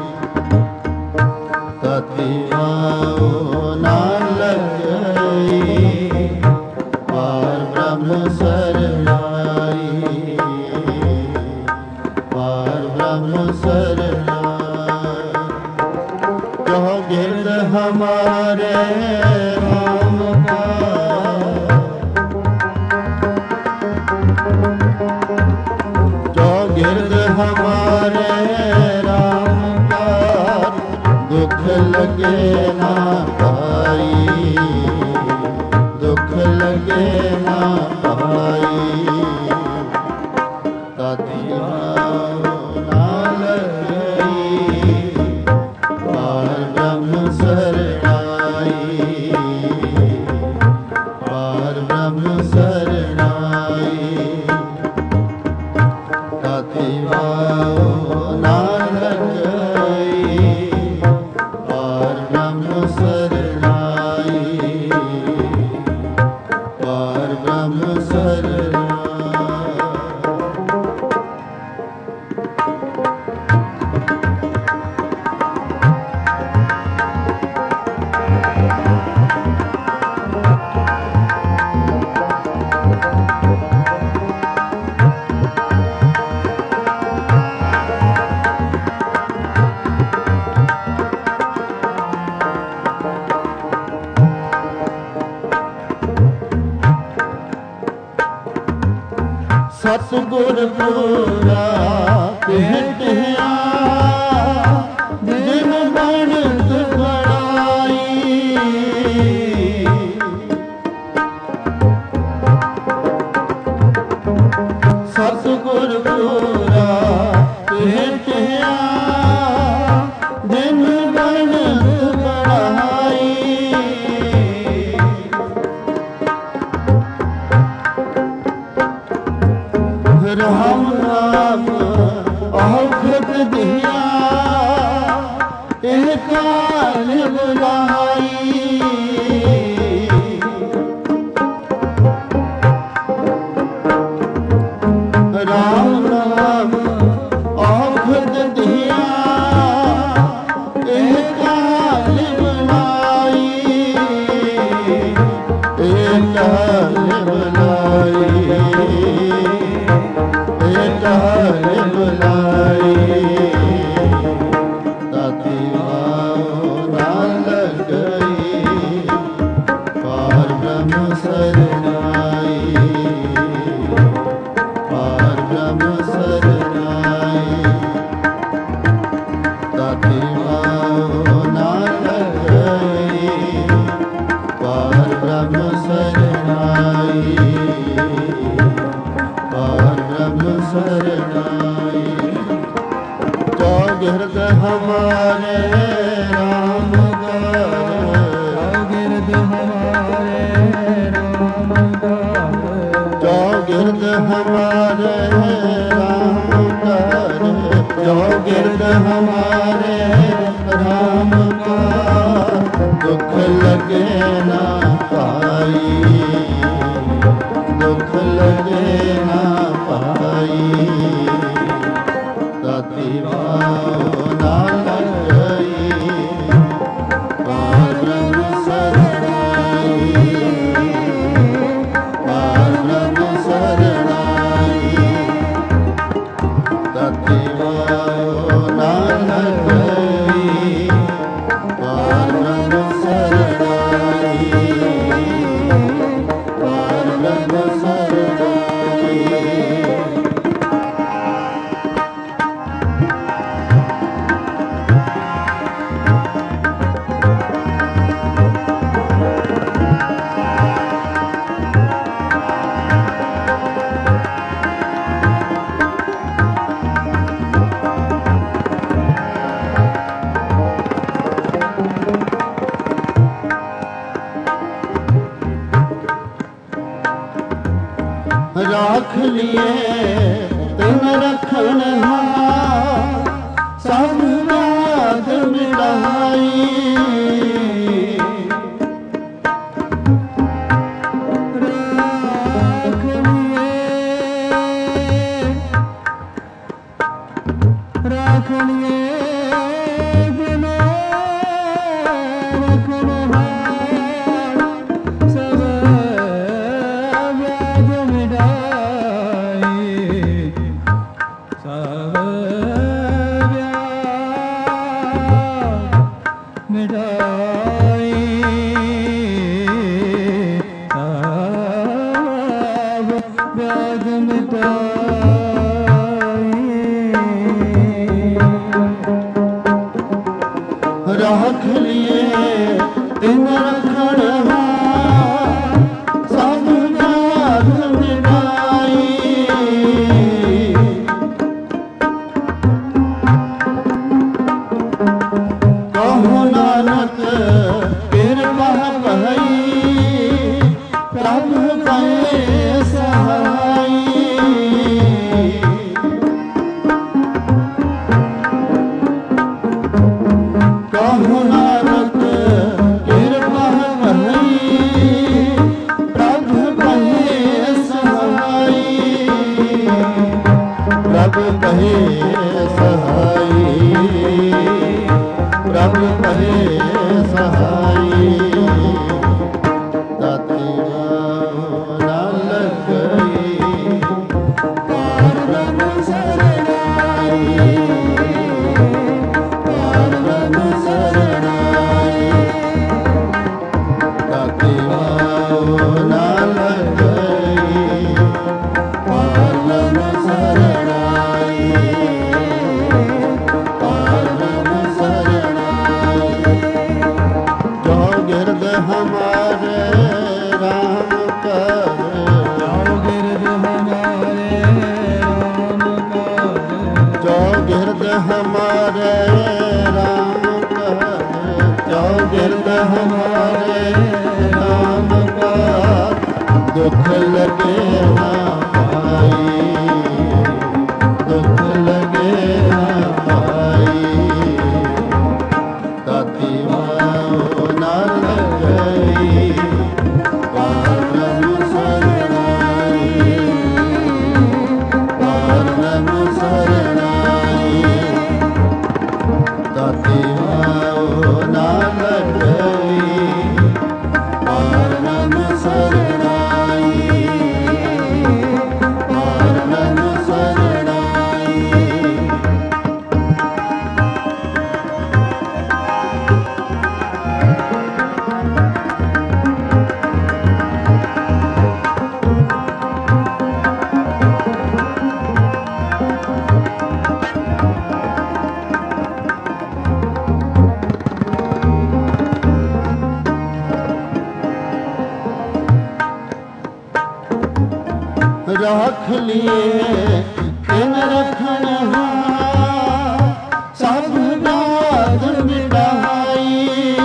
ਤਤੀ ਵਾਓ ਨਾ ਲਗਈ ਪਾਰ ਬ੍ਰਹਮ ਸਰਨਾਈ ਪਾਰ ਬ੍ਰਹਮ ਸਰਨਾਈ ਜੋ ਗਿਰਦ ਹਮਾਰੇ ਰਾਮ ਕਾ ਜੋ ਗਿਰਦ ਹਮਾਰੇ ਰਾਮ ਕਾ ਦੁੱਖ ਲਗੇ ਨਾ ਪਾਈ ਦੁੱਖ ਲਗੇ ਨਾ ਪਾਈ ਤਤੀ ਵਾਓ ਨਾ ਲਗਈ ਪਾਰ ਬ੍ਰਹਮ ਸਰਨਾਈ ਪਾਰ ਬ੍ਰਹਮ ਸਰਨਾਈ ਸਤਿਗੁਰ ਪੂਰਾ ਭੇਟਿਆ ਜਿਨ ਬਣਤ ਬਣਾਈ ਸਤਿਗੁਰ ਪੂਰਾ ਭੇਟਿਆ ਜਿਨ ਬਣਤ ਬਣਾਈ ਰਾਮ ਨਾਮ ਔਖਦ ਦਿਆ ਇਹ ਕਾਲ ਬੁਲਾਈ ਰਾਮ ਨਾਮ ਔਖਦ ਦਿਆ ਇਹ ਕਾਲ ਬੁਲਾਈ ਇਹ ਕਾਲ ਬੁਲਾਈ ਕਾਲ ਬੁਲਾਈ ਤਾਤੀ ਵਾਉ ਨਾਲ ਗਈ ਪਾਰ ਬ੍ਰਹਮ ਸਰਨਾਈ ਪਾਰ ਬ੍ਰਹਮ ਸਰਨਾਈ ਤਾਤੀ ਵਾਉ ਨਾਲ ਗਈ ਪਾਰ ਬ੍ਰਹਮ ਸਰਨਾਈ ਸਰਨਾਈ ਜੋ ਗਿਰਦ ਹਮਾਰੇ ਰਾਮ ਕਰ ਜੋ ਗਿਰਦ ਹਮਾਰੇ ਰਾਮ ਕਰ ਜੋ ਗਿਰਦ ਹਮਾਰੇ ਰਾਮ ਕਰ ਜੋ ਗਿਰਦ ਹਮਾਰੇ ਰਾਮ ਕਰ ਦੁੱਖ ਲਗੇ ਨਾ ਪਾਈ ਦੁੱਖ ਲਗੇ ਨਾ ਪਾਈ ਤਾਤੀ ਵਾਉ ਨਾਲ ਗਈ ਪਾਰ ਬ੍ਰਹਮ ਸਰਨਾਈ ਪਾਰ ਬ੍ਰਹਮ ਸਰਨਾਈ ਤਾਤੀ ਵਾਉ ਨਾਲ ਗਈ ਪਾਰ ਬ੍ਰਹਮ ਸਰਨਾਈ ਪਾਰ ਬ੍ਰਹਮ ਸਰਨਾਈ राख लिए तुम रखन सब बात मिटाई राख लिए राख लिए ਮਿਟਾਈ ਦੁੱਖ ਲਗੇ ਨਾ ਪਾਈ, ਦੁੱਖ ਲਗੇ ਨਾ ਪਾਈ, ਤਾਤੀ ਵਾਓ ਨਾ ਲਗਈ, ਪਾਰਨ ਸਰਣਾਈ, ਪਾਰਨ ਸਰਣਾਈ, ਤਾਤੀ ਵਾਓ ਨਾ ਲਗਈ, ਪਾਰਨ ਸਰਣਾਈ, ਪਾਰਨ ਸਰਣਾਈ। ਰਾਖ ਲਿਏ ਤਿਨ ਰਖਣ ਹਾਰ, ਸਭ ਬਾਧ ਮਿਟਾਈ,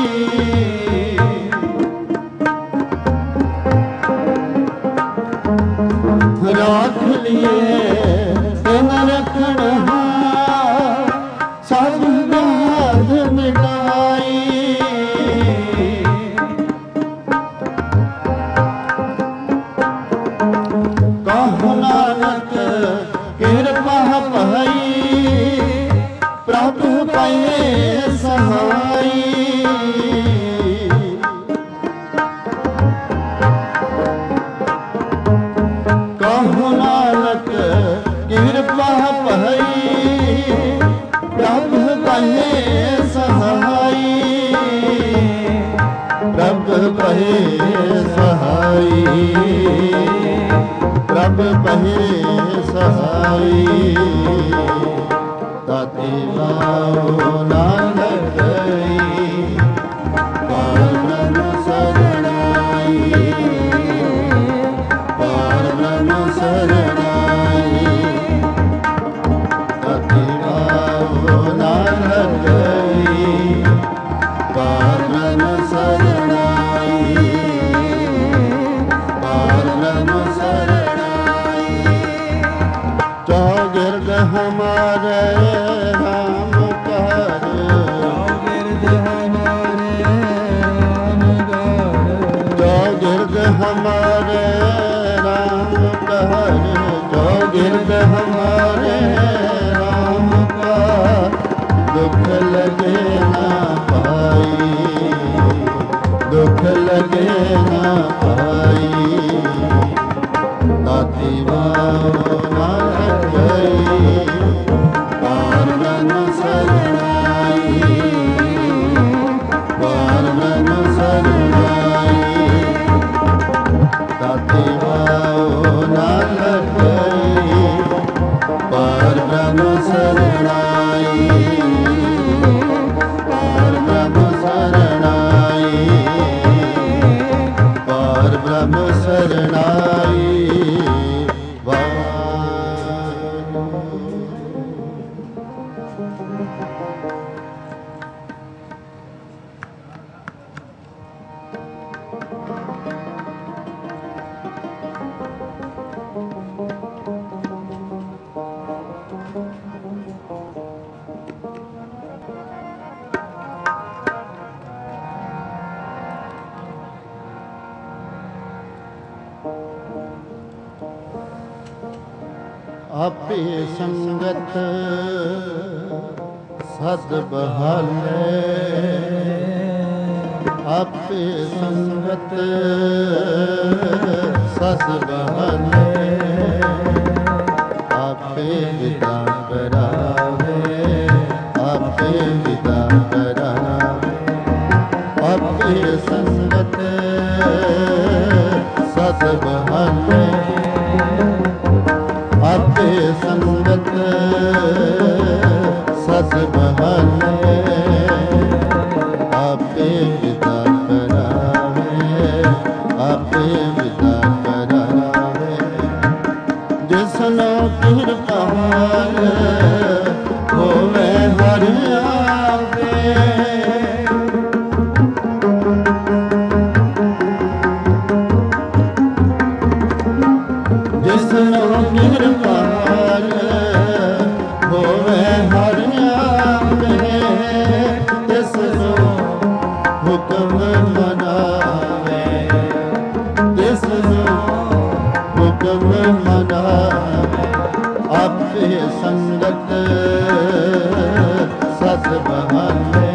ਰਾਖ ਲਿਏ ਤਿਨ ਰਖਣ ਹਾਰ, ਸਭ ਬਾਧ ਮਿਟਾਈ, ਕਹੁ ਨਾਨਕ ਕਿਰਪਾ ਭਈ, ਪ੍ਰਭ ਪਏ ਸਹਾਈ, ਕਹੁ ਨਾਨਕ ਕਿਰਪਾ ਭਈ, ਪ੍ਰਭ ਪਏ ਸਹਾਈ, ਪ੍ਰਭ ਪਏ ਸਹਾਈ, ਪ੍ਰਭ ਪਹੇ ਸਹਾਈ, ਤਾਤੀ ਵਾਓ ਨਾ ਲਗਈ, ਪਾਰਨ ਸਰਣਾਈ, ਪਾਰਨ ਸਰਣਾਈ, ਤਾਤੀ ਵਾਓ ਨਾ ਲਗਈ, ਪਾਰਨ ਸਰਣਾਈ, ਪਾਰਨ ਸਰਣਾਈ। ਚੌਗਿਰਦ ਹਮਾਰੇ ਰਾਮ ਘਰ, ਚੌਗਿਰਦ ਹਮਾਰੇ ਰਾਮ ਘਰ, ਚੌਗਿਰਦ ਹਮਾਰੇ ਰਾਮ ਘਰ, ਚੌਗਿਰਦ ਹਮਾਰੇ ਰਾਮ ਘਰ, ਦੁੱਖ ਲਗੇ ਨਾ ਪਾਈ, ਦੁੱਖ ਲਗੇ ਨਾ ਪਾਈ, ਤਾਤੀ ਵਾਓ ਨਾ ਲਗਈ, ਪਾਰਨ ਸਰਣਾਈ, ਪਾਰਨ ਸਰਣਾਈ, ਤਾਤੀ ਵਾਓ ਨਾ ਲਗਈ, ਪਾਰਨ ਸਰਣਾਈ, ਪਾਰਨ ਸਰਣਾਈ, ਪਾਰ ਬ੍ਰਹਮ ਸਰਣਾਈ। ਆਪੇ ਸੰਗਤ ਸਦ ਬਹਾਲੇ, ਆਪੇ ਸੰਗਤ ਸਦ ਬਹਾਲੇ, ਆਪੇ ਵਿਦਾ ਕਰਾਵੇ, ਆਪੇ ਵਿਦਾ ਕਰਾਵੇ, ਆਪੇ ਸੰਗਤ ਸਦ ਬਹਾਲੇ, ਆਪੇ ਸੰਗਤ ਸਦ ਬਹਾਲੇ, ਆਪੇ ਵਿਦਾ ਕਰਾਵੇ, ਆਪੇ ਵਿਦਾ ਕਰਾਵੇ, ਜਿਸਨੋ ਕਿਰਪਾਲ ਹੋਵੇ ਹਰਿ ਆਪੇ, ਜਿਸਨੂੰ ਹੁਕਮ ਮਨਾਵੇ ਆਪੇ ਸੰਗਤ ਸਤ ਬਹਾਲੇ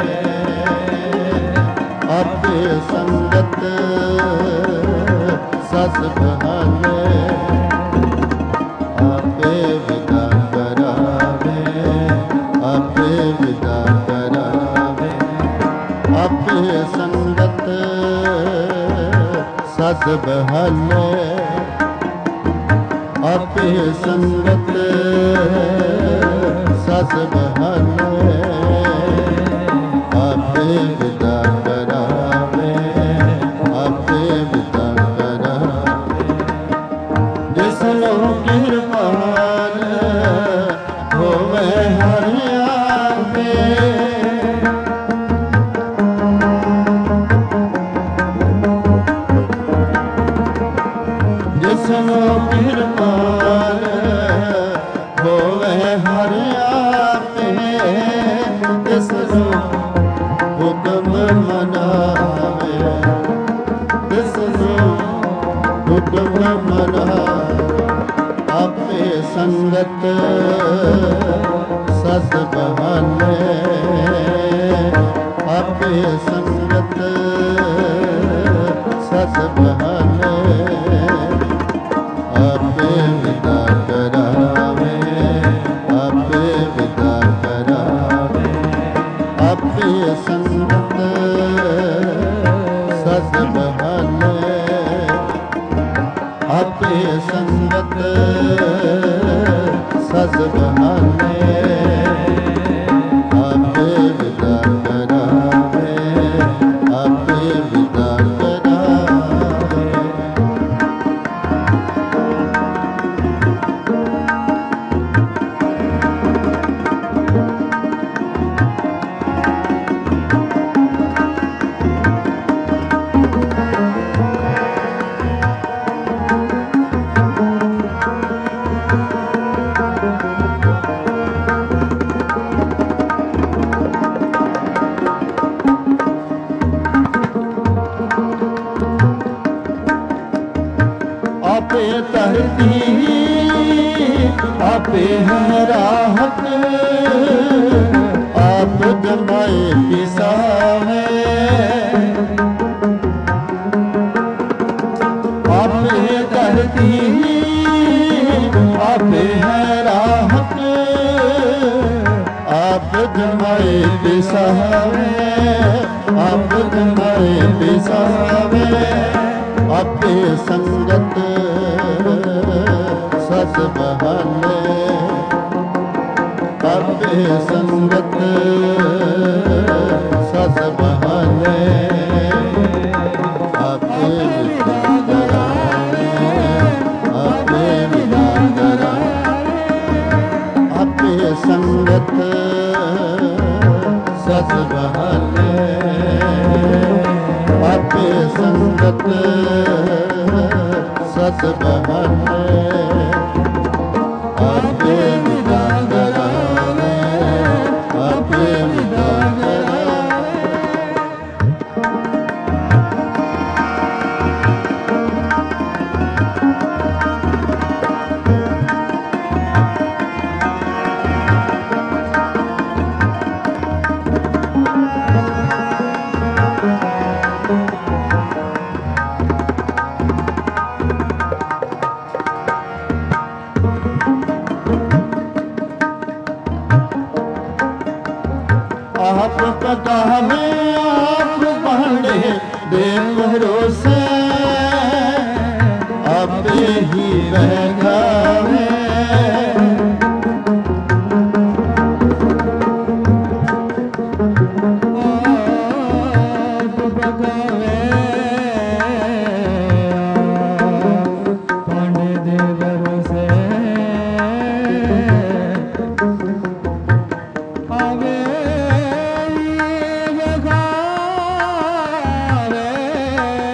ਆਪੇ ਸੰਗਤ ਸਤ ਬਹਾਲੇ ਆਪੇ ਵਿਦਾ ਕਰਾਵੇ ਆਪੇ ਵਿਦਾ ਕਰਾਵੇ ਆਪੇ ਸੰਗਤ ਸਤ ਬਹਾਲੇ ਆਪੇ ਸੰਗਤ ਸਤ ਬਹਾਲੇ ਆਪੇ ਵਿਦਾ ਕਰਾਵੇ ਆਪੇ ਵਿਦਾ ਕਰਾਵੇ ਜਿਸਨੂੰ ਕਿਰਪਾਲ ਹੋਵੇ ਹਰਿ ਆਪੇ ਜਿਸਨੂੰ ਕਿਰਪਾਲ ਹੋਵੇ ਹਰਿ ਆਪੇ ਤਿਸਨੂੰ ਹੁਕਮ ਮਨਾਵੇ ਤਿਸਨੂੰ ਹੁਕਮ ਮਨਾਵੇ ਆਪੇ ਸੰਗਤ ਸਤ ਬਹਾਲੇ ਆਪੇ ਸੰਗਤ ਸਤ ਬਹਾਲੇ ਆਪੇ ਵਿਦਾ ਕਰਾਵੇ ਆਪੇ ਵਿਦਾ ਕਰਾਵੇ ਆਪੇ ਸੰਗਤ ਸਤ ਬਹਾਲੇ ਆਪੇ ਸੰਗਤ ਸਤ ਬਹਾਲੇ ਆਪੇ ਵਿਦਾ ਕਰਾਵੇ ਆਪੇ ਵਿਦਾ ਕਰਾਵੇ ਆਪੇ ਧਰਤੀ ਆਪੇ ਹੈ ਰਾਹਤ ਆਪ ਜਮਾਏ ਪਿਸਾਵੇ ਆਪੇ ਧਰਤੀ ਆਪੇ ਹੈ ਰਾਹਤ ਆਪ ਜਮਾਏ ਪਿਸਾਵੇ ਆਪ ਜਮਾਏ ਪਿਸਾਵੇ ਆਪੇ ਸੰਗਤ ਸਤ ਬਹਾਲੇ ਆਪੇ ਸੰਗਤ ਸਤ ਬਹਾਲੇ ਆਪੇ ਵਿਦਾ ਕਰਾਵੇ ਆਪੇ ਵਿਦਾ ਕਰਾਵੇ ਆਪੇ ਸੰਗਤ ਸਤ ਬਹਾਲੇ ਆਪੇ ਸੰਗਤ ਸਤ ਬਹਾਲੇ ਆਪੇ ਵਿਦਾ ਕਰਾਵੇ ਆਪੇ ਵਿਦਾ ਕਰਾਵੇ आप पकावे आप भांडे दे भरोसे आपे ही बहकावे आप पकावे भांडे दे भरोसे आवे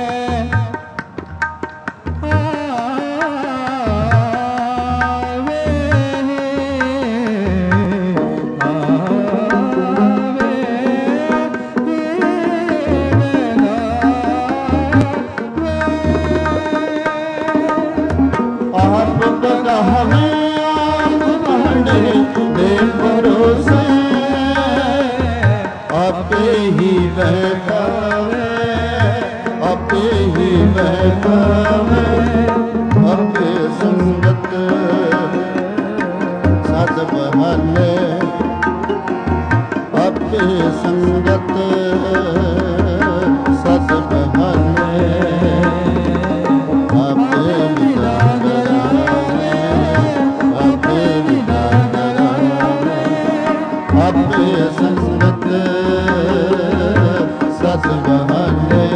ਪਕਾਵੇ ਆਪ ਭਾਂਡੇ ਦੇ ਭਰੋਸੇ ਆਪੇ ਹੀ ਵਹਿਕਾਵੇ ਆਪੇ ਹੀ ਵਹਿਕਾਵੇ ਆਪੇ ਸੰਗਤ ਸਦ ਬਹਾਲੇ ਆਪੇ ਸੰਗਤ ਸਦ ਬਹਾਲੇ ਆਪੇ ਵਿਦਾ ਕਰਾਵੇ ਆਪੇ ਵਿਦਾ ਕਰਾਵੇ ਆਪੇ ਸੰਗਤ ਸਦ ਬਹਾਲੇ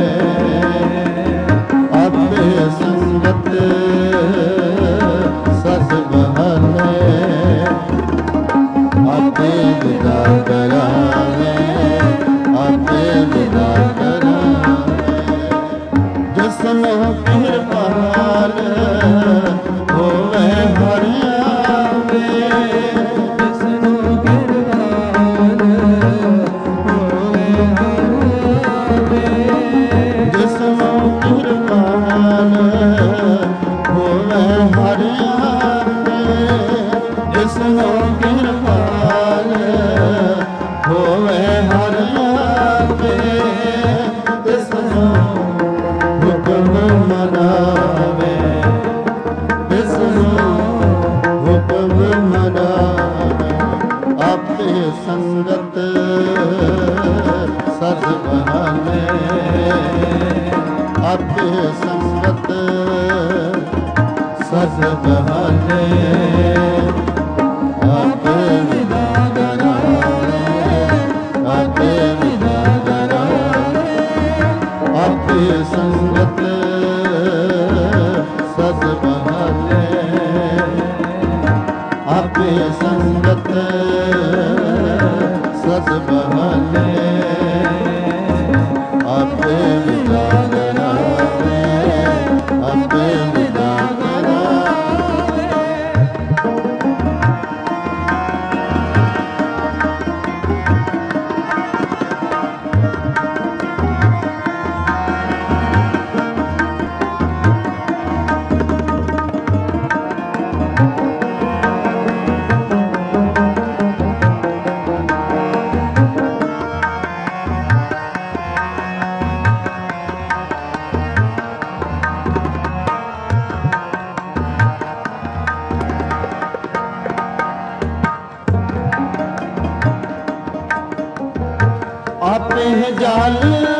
ਆਪੇ ਸੰਗਤ ਸਦ ਬਹਾਲੇ ਆਪੇ ਵਿਦਾ ਕਰਾਵੇ ਆਪੇ ਵਿਦਾ ਕਰਾਵੇ ਜਿਸਨੂੰ ਕਿਰਪਾਲ ਹੋਵੇ ਹਰ ਆਵੇ ਜਿਸਨੂੰ ਕਿਰਪਾਲ ਹੋਵੇ ਹਰ ਆਵੇ ਜਿਸਨੂੰ ਕਿਰਪਾਲ ਹੋਵੇ ਹਰ ਆਵੇ ਜਿਸਨੂੰ ਕਿਰਪਾਲ ਹੋਵੇ ਹਰ ਆਵੇ ਤਿਸਨੂੰ ਹੁਕਮ ਮਨਾਵੇ ਤਿਸਨੂੰ ਹੁਕਮ ਮਨਾਵੇ ਆਪੇ ਸੰਗਤ ਸਦ ਬਹਾਲੇ ਆਪੇ ਸੰਗਤ ਸਦ ਬਹਾਲੇ ਆਪੇ ਵਿਦਾ ਕਰਾਵੇ ਆਪੇ ਵਿਦਾ ਕਰਾਵੇ ਆਪੇ ਸੰਗਤ ਸਦ ਬਹਾਲੇ ਆਪੇ ਸੰਗਤ ਸਦ ਬਹਾਲੇ ਆਪੇ ਵਿਦਾ ਕਰਾਵੇ ਆਪੇ ਵਿਦਾ ਕਰਾਵੇ ਆਪੇ ਜਲ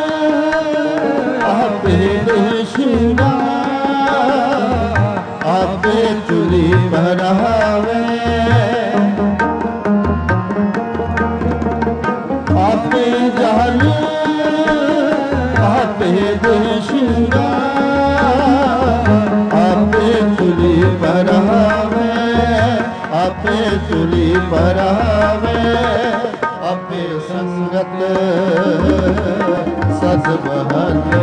ਆਪੇ ਦੇ ਸ਼ਿੰਗਾਰ ਆਪੇ ਚੁਲੀ ਭਰਾਵੇ ਆਪੇ ਜਲ ਆਪੇ ਦੇ ਸ਼ਿੰਗਾਰ ਆਪੇ ਚੁਲੀ ਭਰਾਵੇ ਆਪੇ ਚੁਲੀ ਭਰਾਵੇ ਆਪੇ ਸੰਗਤ ਸਦ ਬਹਾਲੇ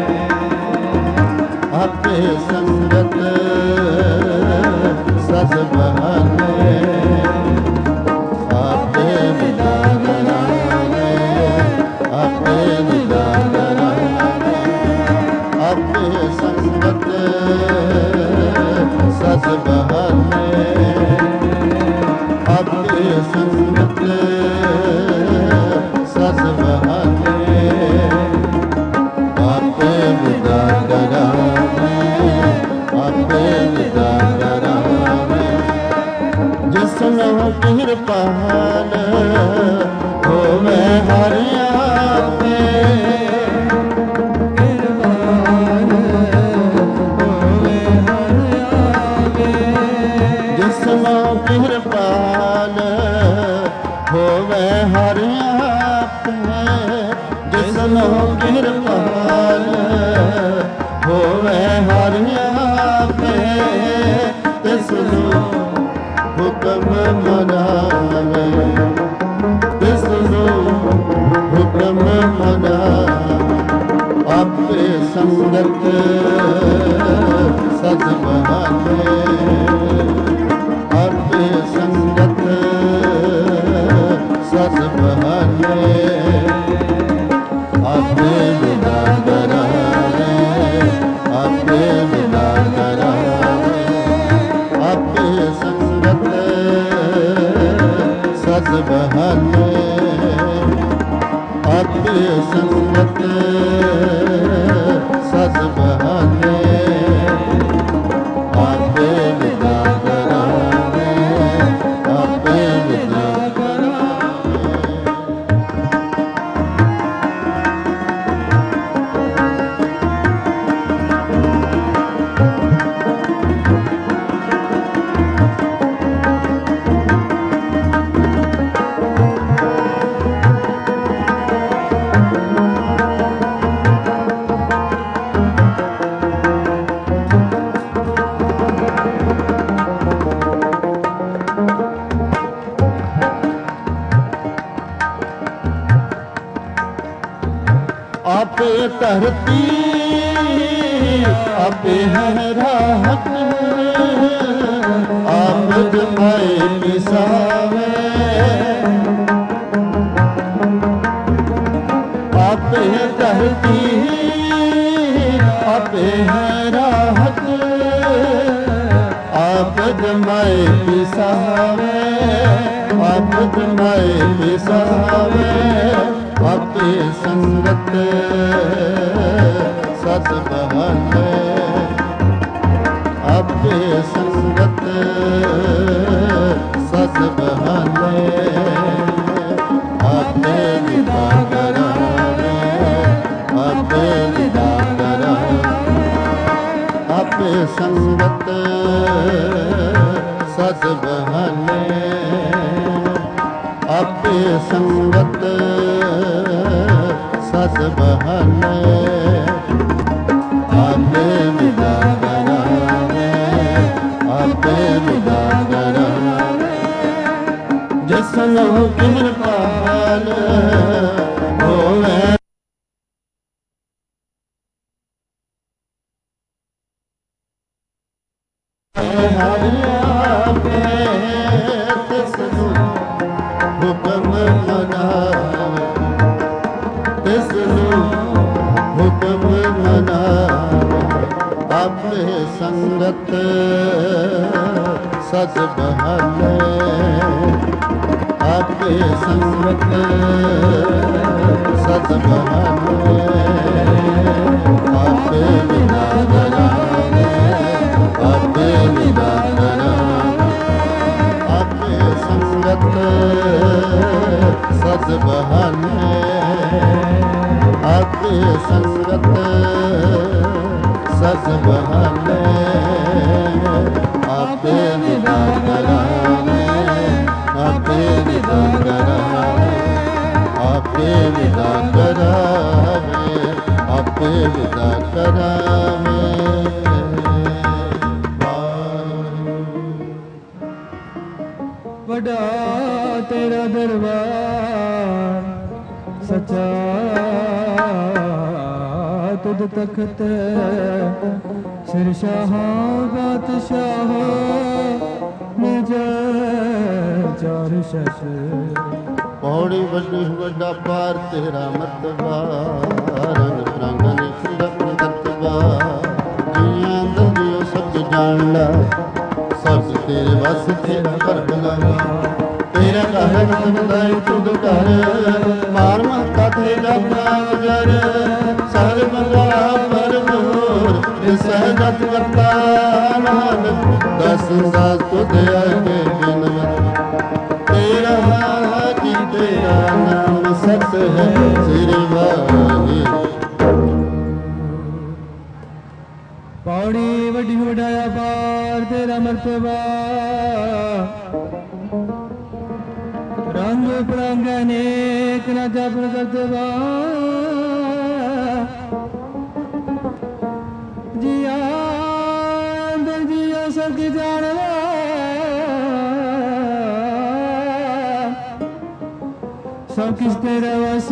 ਆਪੇ ਸੰਗਤ ਸਦ ਬਹਾਲੇ ਆਪੇ ਵਿਦਾ ਕਰਾਵੇ ਆਪੇ ਵਿਦਾ ਕਰਾਵੇ ਆਪੇ ਸੰਗਤ ਸਦ ਬਹਾਲੇ ਆਪੇ ਸੰਗਤ ਸਦ ਬਹਾਲੇ ਆਪੇ ਵਿਦਾ ਕਰਾਵੇ ਆਪੇ ਵਿਦਾ ਕਰਾਵੇ ਜਿਸਨੂੰ ਕਿਰਪਾਲ ਹੋਵੇ ਹਰ ਆਪੇ ਕਿਰਪਾਲ ਹੋਵੇ ਹਰ ਆਪੇ ਜਿਸਨੂੰ ਕਿਰਪਾਲ ਹੋਵੇ ਹਰ ਆਪੇ ਜਿਸਨੂੰ ਕਿਰਪਾਲ ਹੋਵੇ ਹਰ ਆਪੇ ਤਿਸਨੂੰ ਹੁਕਮ ਮਨਾਵੇ ਤਿਸਨੂੰ ਹੁਕਮ ਮਨਾਵੇ ਆਪੇ ਸੰਗਤ ਸਦ ਬਹਾਲੇ ਆਪੇ ਸੰਗਤ ਸਦ ਬਹਾਲੇ ਆਪੇ ਵਿਦਾ ਕਰਾਵੇ ਆਪੇ ਵਿਦਾ ਕਰਾਵੇ ਆਪੇ ਆਪੇ ਧਰਤੀ ਆਪੇ ਹੈ ਰਾਹਤ ਆਪ ਜਮਾਏ ਪਿਸਾਵੇ ਆਪੇ ਧਰਤੀ ਆਪੇ ਹੈ ਰਾਹਤ ਆਪ ਜਮਾਏ ਪਿਸਾਵੇ ਆਪ ਜਮਾਏ ਪਿਸਾਵੇ ਆਪੇ ਸੰਗਤ ਸਤ ਬਹਾਲੇ ਆਪੇ ਸੰਗਤ ਸਤ ਬਹਾਲੇ ਆਪੇ ਵਿਦਾ ਕਰਾਵੇ ਆਪੇ ਵਿਦਾ ਕਰਾਵੇ ਆਪੇ ਸੰਗਤ ਸਤ ਬਹਾਲੇ ਆਪੇ ਸੰਗਤ ਸਤ ਬਹਾਲੇ ਆਪੇ ਵਿਦਾ ਕਰਾਵੇ ਆਪੇ ਵਿਦਾ ਕਰਾਵੇ ਜਿਸਨੂੰ ਕਿਰਪਾਲ ਹੋਵੇ ਹੁਕਮ ਮਨਾਵੇ ਤਿਸਨੂੰ ਹੁਕਮ ਮਨਾਵੇ ਆਪੇ ਸੰਗਤ ਸਤ ਬਹਾਲੇ ਆਪੇ ਸੰਗਤ ਸਤ ਬਹਾਲੇ ਆਪੇ ਵਿਦਾ ਕਰਾਵੇ ਆਪੇ ਵਿਦਾ ਕਰਾਵੇ ਆਪੇ ਸੰਗਤ ਸਤ ਬਹਾਲੇ ਆਪੇ ਸੰਗਤ ਸਤ ਬਹਾਲੇ ਆਪੇ ਵਿਦਾ ਕਰਾਵੇ ਆਪੇ ਵਿਦਾ ਕਰਾਵੇ ਆਪੇ ਵਿਦਾ ਕਰਾਵੇ ਆਪੇ ਵਿਦਾ ਕਰਾਵੇ ਵੱਡਾ ਤੇਰਾ ਦਰਬਾਰ ਸੱਚਾ ਤੁਧ ਤਖਤ ਸਿਰ ਸ਼ਾਹਾਂ ਬਾਦਸ਼ਾਹ ਨਿਜ ਚਾਰ ਸ਼ਸ਼ ਪੌੜੀ ਵੱਡੀ ਵੱਡਾ ਪਾਰ ਤੇਰਾ ਮਤਬਾ ਰੰਗ ਪ੍ਰਾਂਗਨ ਖਿੰਡਪ ਦਤਵਾ ਜੀਆਂ ਦੰਦਿਓ ਸਭ ਜਾਣ ਲਾ ਸਭ ਤੇਰੇ ਵਸ ਤੇਰਾ ਕਰ ਬਲਾਵਾ ਤੇਰਾ ਘਰ ਬੰਦਾਈ ਤੁਧ ਘਰ ਮਾਰ ਮਹਤਾ ਤੇ ਜਪਨਾ ਗੁਜਰ ਸਰ ਬੰਦਾ ਪਰਮੋਰ ਸਹਿਜਤ ਕਰਤਾ ਨਾਨਕ ਦਸ ਦਾ ਤੁਧ ਅਗੇ ਬਿਨਵਤ ਤੇਰਾ ਹਾਜੀ ਤੇਰਾ ਨਾਮ ਸਤ ਹੈ ਸਿਰ ਵਾਹੀ ਪੌੜੀ ਵੱਡੀ ਵਡਾਇਆ ਪਾਰ ਤੇਰਾ ਮਰਤਬਾ ਰੰਗ ਪ੍ਰੰਗ ਅਨੇਕ ਨਾ ਜਪਨ ਕਰਤਵਾ ਜੀਆ ਅੰਦਰ ਜੀਆ ਸਭ ਕੀ ਜਾਣਵਾ ਸਭ ਕਿਸ ਤੇਰਾ ਵਸ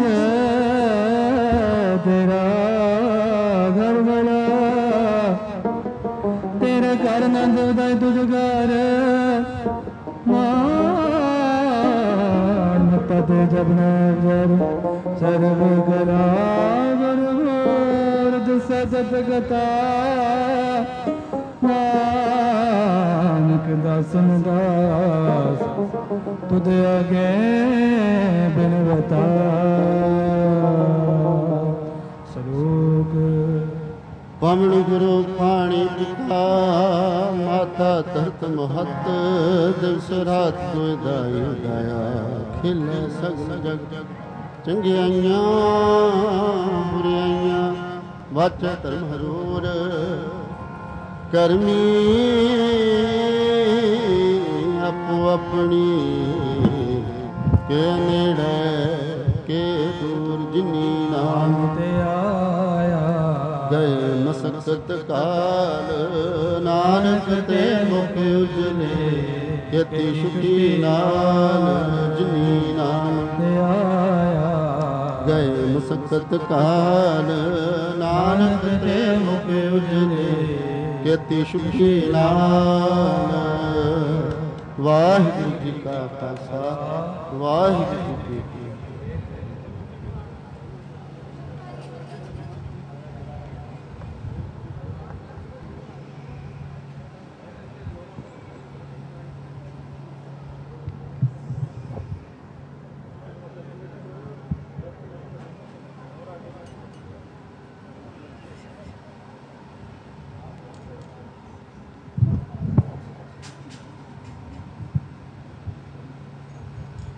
ਤੇਰਾ ਘਰ ਬਣਾ ਤੇਰੇ ਘਰ ਨੰਦ ਉਦਾਈ ਤੁਝ ਘਰ ਮਾਨ ਮਤਾ ਤੇ ਜਪਨਾ ਜਰ ਸਰਵ ਕਰਾ ਵਰਵਰਦ ਸਜਤ ਗਤਾ ਨਾਨਕ ਦਾਸਨ ਦਾਸ ਤੁਧ ਅਗੇ ਬਿਨਵਤਾ ਸਰੂਪ ਪਵਨ ਗੁਰੂ ਪਾਣੀ ਪਿਤਾ ਮਾਤਾ ਧਰਤ ਮਹਤ ਦਿਵਸ ਰਾਤ ਕੋਈ ਦਾਈ ਦਇਆ ਖਿਲੇ ਸਗਲ ਜਗ ਚੰਗਿਆਈਆਂ ਬੁਰਾਈਆਂ ਵਾਚਾ ਧਰਮ ਹਰੂਰ ਕਰਮੀ ਆਪੋ ਆਪਣੀ ਕੇ ਨੇੜੇ ਕੇ ਦੂਰ ਜਿਨੀ ਨਾਮ ਤੇ ਆਇਆ ਗਏ ਮਸਕਤ ਕਾਲ ਨਾਨਕ ਤੇ ਮੁਖ ਉਜਲੇ ਯਤੀ ਸੁਖੀ ਨਾਲ ਜਿਨੀ ਨਾਮ ਤੇ ਆਇਆ ਗਏ ਮਸਕਤ ਕਾਲ ਨਾਨਕ ਤੇ ਮੁਖ ਉਜਲੇ ਕੇਤੀ ਸੁਖੀ ਨਾਮ। ਵਾਹਿਗੁਰੂ ਜੀ ਕਾ ਖਾਲਸਾ ਵਾਹਿਗੁਰੂ ਜੀ ਕੀ ਫਤਿਹ।